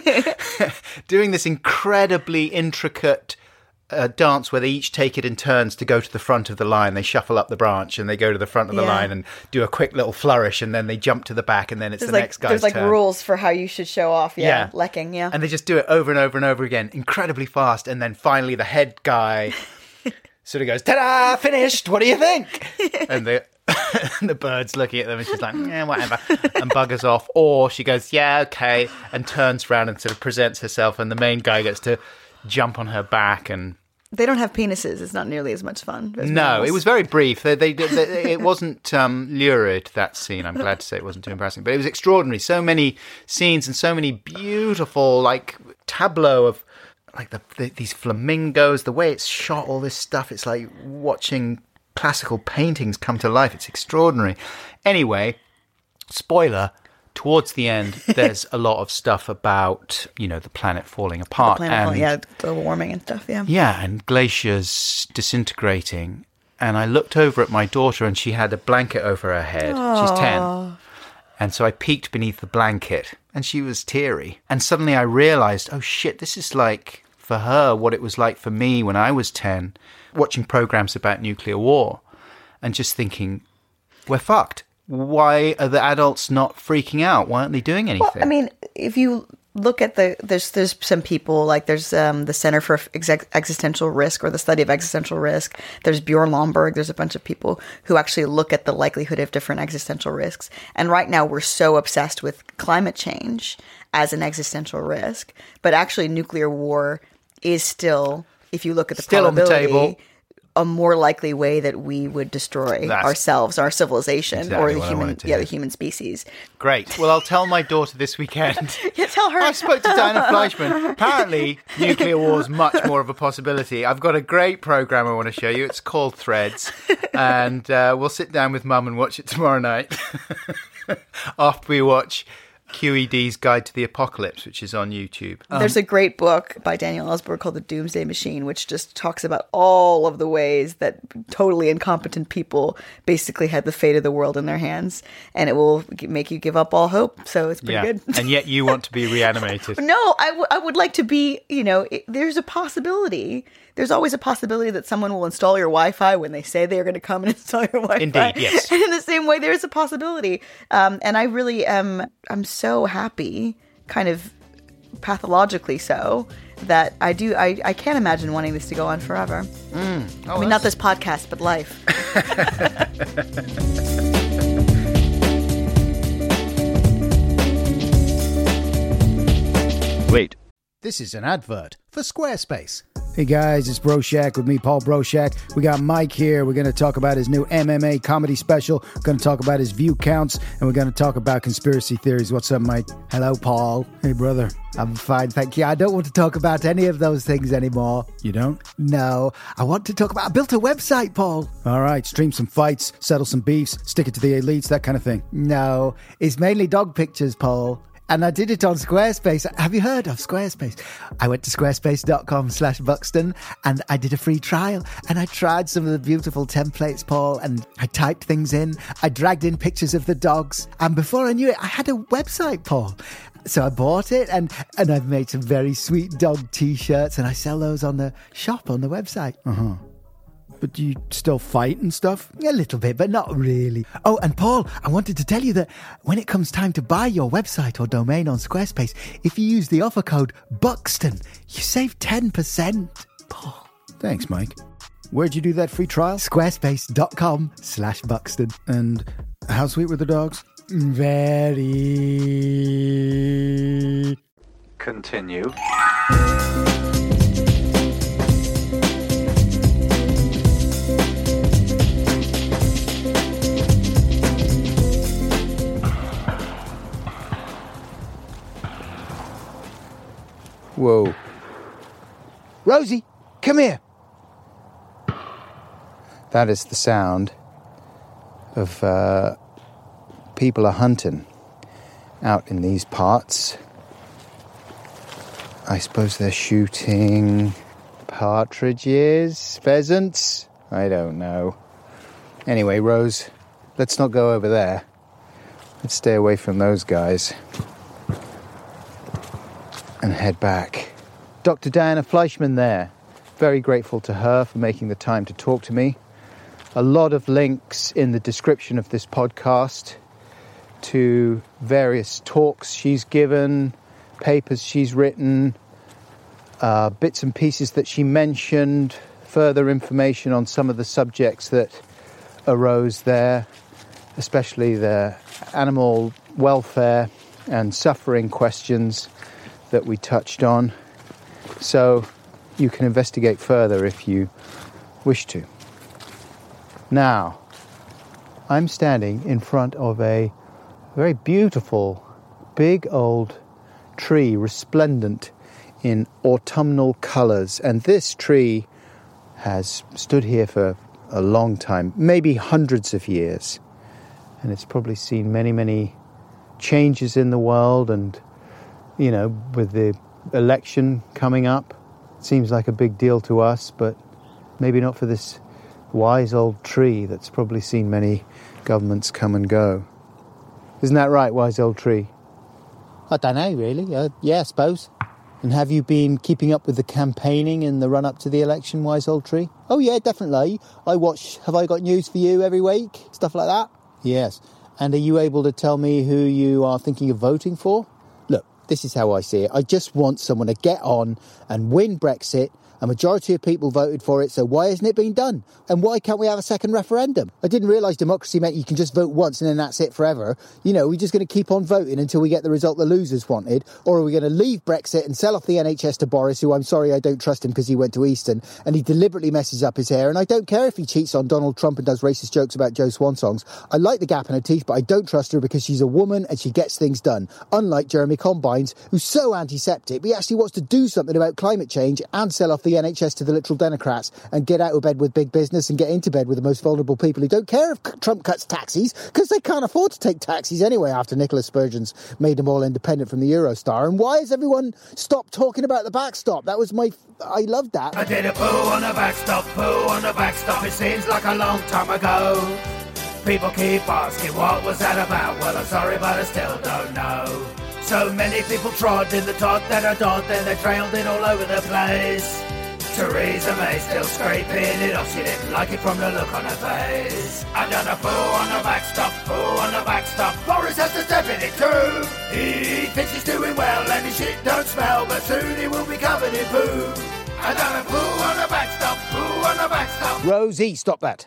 doing this incredibly intricate a dance where they each take it in turns to go to the front of the line. They shuffle up the branch and they go to the front of the Yeah. line and do a quick little flourish, and then they jump to the back, and then it's There's the like next guy's there's like turn. rules for how you should show off. Yeah, Yeah. lecking. Yeah, And they just do it over and over and over again, incredibly fast. And then finally the head guy sort of goes, ta-da, finished, what do you think? And the and the bird's looking at them and she's like, yeah, whatever, and buggers off. Or she goes, yeah, okay, and turns around and sort of presents herself, and the main guy gets to jump on her back. And they don't have penises. It's not nearly as much fun. As no, mammals. it was very brief. They, they, they, it wasn't um, lurid, that scene. I'm glad to say it wasn't too embarrassing. But it was extraordinary. So many scenes and so many beautiful, like, tableau of, like, the, the these flamingos, the way it's shot, all this stuff. It's like watching classical paintings come to life. It's extraordinary. Anyway, spoiler, towards the end, there's a lot of stuff about, you know, the planet falling apart. The planet and, falling, yeah, global warming and stuff, yeah. Yeah, and glaciers disintegrating. And I looked over at my daughter and she had a blanket over her head. Aww. She's ten. And so I peeked beneath the blanket and she was teary. And suddenly I realized, oh shit, this is like, for her, what it was like for me when I was ten, watching programs about nuclear war and just thinking, we're fucked. Why are the adults not freaking out? Why aren't they doing anything? Well, I mean, if you look at the, there's there's some people, like there's um, the Center for Ex- Existential Risk, or the Study of Existential Risk. There's Bjorn Lomborg. There's a bunch of people who actually look at the likelihood of different existential risks. And right now we're so obsessed with climate change as an existential risk. But actually nuclear war is still, if you look at the still probability, on the table. a more likely way that we would destroy That's ourselves, our civilization, exactly or the what I human, wanted to yeah, hear. the human species. Great. Well, I'll tell my daughter this weekend. Yeah, tell her. I spoke to Diana Fleischman. Apparently, nuclear war is much more of a possibility. I've got a great program I want to show you. It's called Threads. And uh, we'll sit down with Mum and watch it tomorrow night after we watch Q E D's Guide to the Apocalypse, which is on YouTube. Um, There's a great book by Daniel Ellsberg called The Doomsday Machine, which just talks about all of the ways that totally incompetent people basically had the fate of the world in their hands, and it will g- make you give up all hope. So it's pretty yeah. good. And yet you want to be reanimated. No, I, w- I would like to be, you know, it, there's a possibility. There's always a possibility that someone will install your Wi-Fi when they say they're going to come and install your Wi-Fi. Indeed, yes. And in the same way, there's a possibility. Um, and I really am, I'm so happy, kind of pathologically so, that I do, I, I can't imagine wanting this to go on forever. Mm. Oh, I mean, not this podcast, but life. Wait. This is an advert for Squarespace. Hey guys, it's Broshak with me, Paul Broshak. We got Mike here. We're going to talk about his new M M A comedy special. We're going to talk about his view counts, and we're going to talk about conspiracy theories. What's up, Mike? Hello, Paul. Hey, brother. I'm fine, thank you. I don't want to talk about any of those things anymore. You don't? No. I want to talk about... I built a website, Paul. All right, stream some fights, settle some beefs, stick it to the elites, that kind of thing. No, it's mainly dog pictures, Paul. And I did it on Squarespace. Have you heard of Squarespace? I went to squarespace.com slash Buxton and I did a free trial. And I tried some of the beautiful templates, Paul, and I typed things in. I dragged in pictures of the dogs. And before I knew it, I had a website, Paul. So I bought it and, and I've made some very sweet dog t-shirts and I sell those on the shop on the website. Uh-huh. But do you still fight and stuff? A little bit, but not really. Oh, and Paul, I wanted to tell you that when it comes time to buy your website or domain on Squarespace, if you use the offer code Buxton, you save ten percent. Paul. Thanks, Mike. Where'd you do that free trial? Squarespace.com slash Buxton. And how sweet were the dogs? Very... Continue. Whoa. Rosie, come here. That is the sound of uh, people are hunting out in these parts. I suppose they're shooting partridges, pheasants? I don't know. Anyway, Rose, let's not go over there. Let's stay away from those guys. And head back. Doctor Diana Fleischman there. Very grateful to her for making the time to talk to me. A lot of links in the description of this podcast to various talks she's given, papers she's written, uh, bits and pieces that she mentioned, further information on some of the subjects that arose there, especially the animal welfare and suffering questions that we touched on, so you can investigate further if you wish to. Now, I'm standing in front of a very beautiful, big old tree, resplendent in autumnal colours, and this tree has stood here for a long time, maybe hundreds of years, and it's probably seen many, many changes in the world, and, you know, with the election coming up, it seems like a big deal to us, but maybe not for this wise old tree that's probably seen many governments come and go. Isn't that right, wise old tree? I don't know, really. Uh, yeah, I suppose. And have you been keeping up with the campaigning in the run-up to the election, wise old tree? Oh, yeah, definitely. I watch Have I Got News for You every week, stuff like that. Yes. And are you able to tell me who you are thinking of voting for? Look, this is how I see it. I just want someone to get on and win Brexit. A majority of people voted for it, so why hasn't it been done? And why can't we have a second referendum? I didn't realise democracy meant you can just vote once and then that's it forever. You know, we're just going to keep on voting until we get the result the losers wanted, or are we going to leave Brexit and sell off the N H S to Boris, who I'm sorry I don't trust him because he went to Easton and he deliberately messes up his hair, and I don't care if he cheats on Donald Trump and does racist jokes about Joe Swan songs. I like the gap in her teeth, but I don't trust her because she's a woman and she gets things done. Unlike Jeremy Combines, who's so antiseptic, but he actually wants to do something about climate change and sell off the N H S to the literal Democrats and get out of bed with big business and get into bed with the most vulnerable people who don't care if Trump cuts taxis because they can't afford to take taxis anyway after Nicola Spurgeon's made them all independent from the Eurostar. And why has everyone stopped talking about the backstop? That was my... I loved that. I did a poo on the backstop, poo on the backstop. It seems like a long time ago. People keep asking what was that about. Well, I'm sorry, but I still don't know. So many people trod in the Todd, then a Dodd, then they trailed it all over the place. Theresa May still scraping it off. She didn't like it from the look on her face. I done a poo on the backstop, poo on the backstop. Boris has to step in it too. He thinks he's doing well and his shit don't smell, but soon he will be covered in poo. I done a poo on the backstop, poo on the backstop. Rosie, stop that.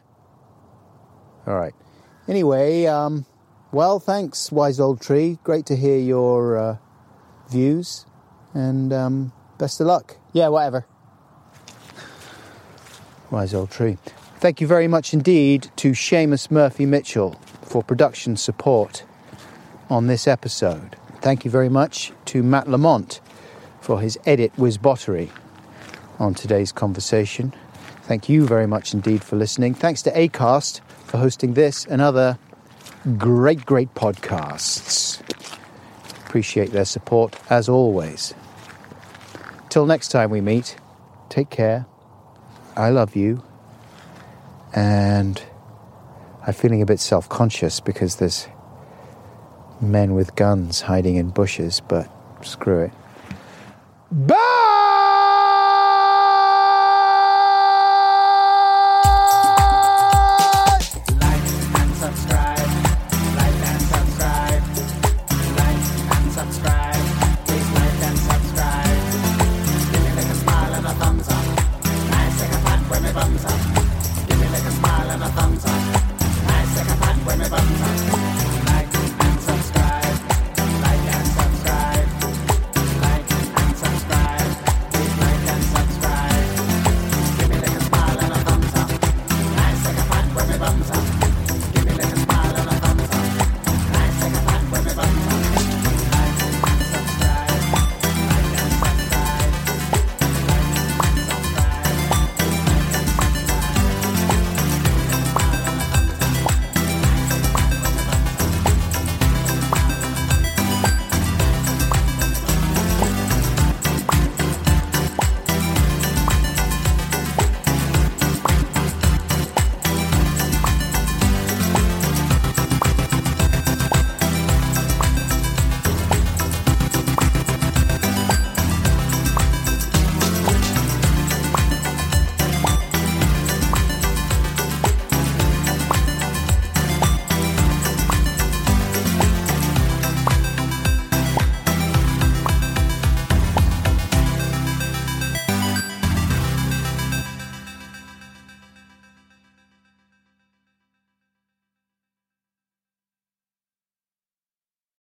All right. Anyway, um, well, thanks, wise old tree. Great to hear your uh, views, and um, best of luck. Yeah, whatever. Wise old tree. Thank you very much indeed to Seamus Murphy Mitchell for production support on this episode. Thank you very much to Matt Lamont for his edit whiz-bottery on today's conversation. Thank you very much indeed for listening. Thanks to Acast for hosting this and other great, great podcasts. Appreciate their support as always. Till next time we meet, take care. I love you, and I'm feeling a bit self-conscious because there's men with guns hiding in bushes, but screw it. Bye!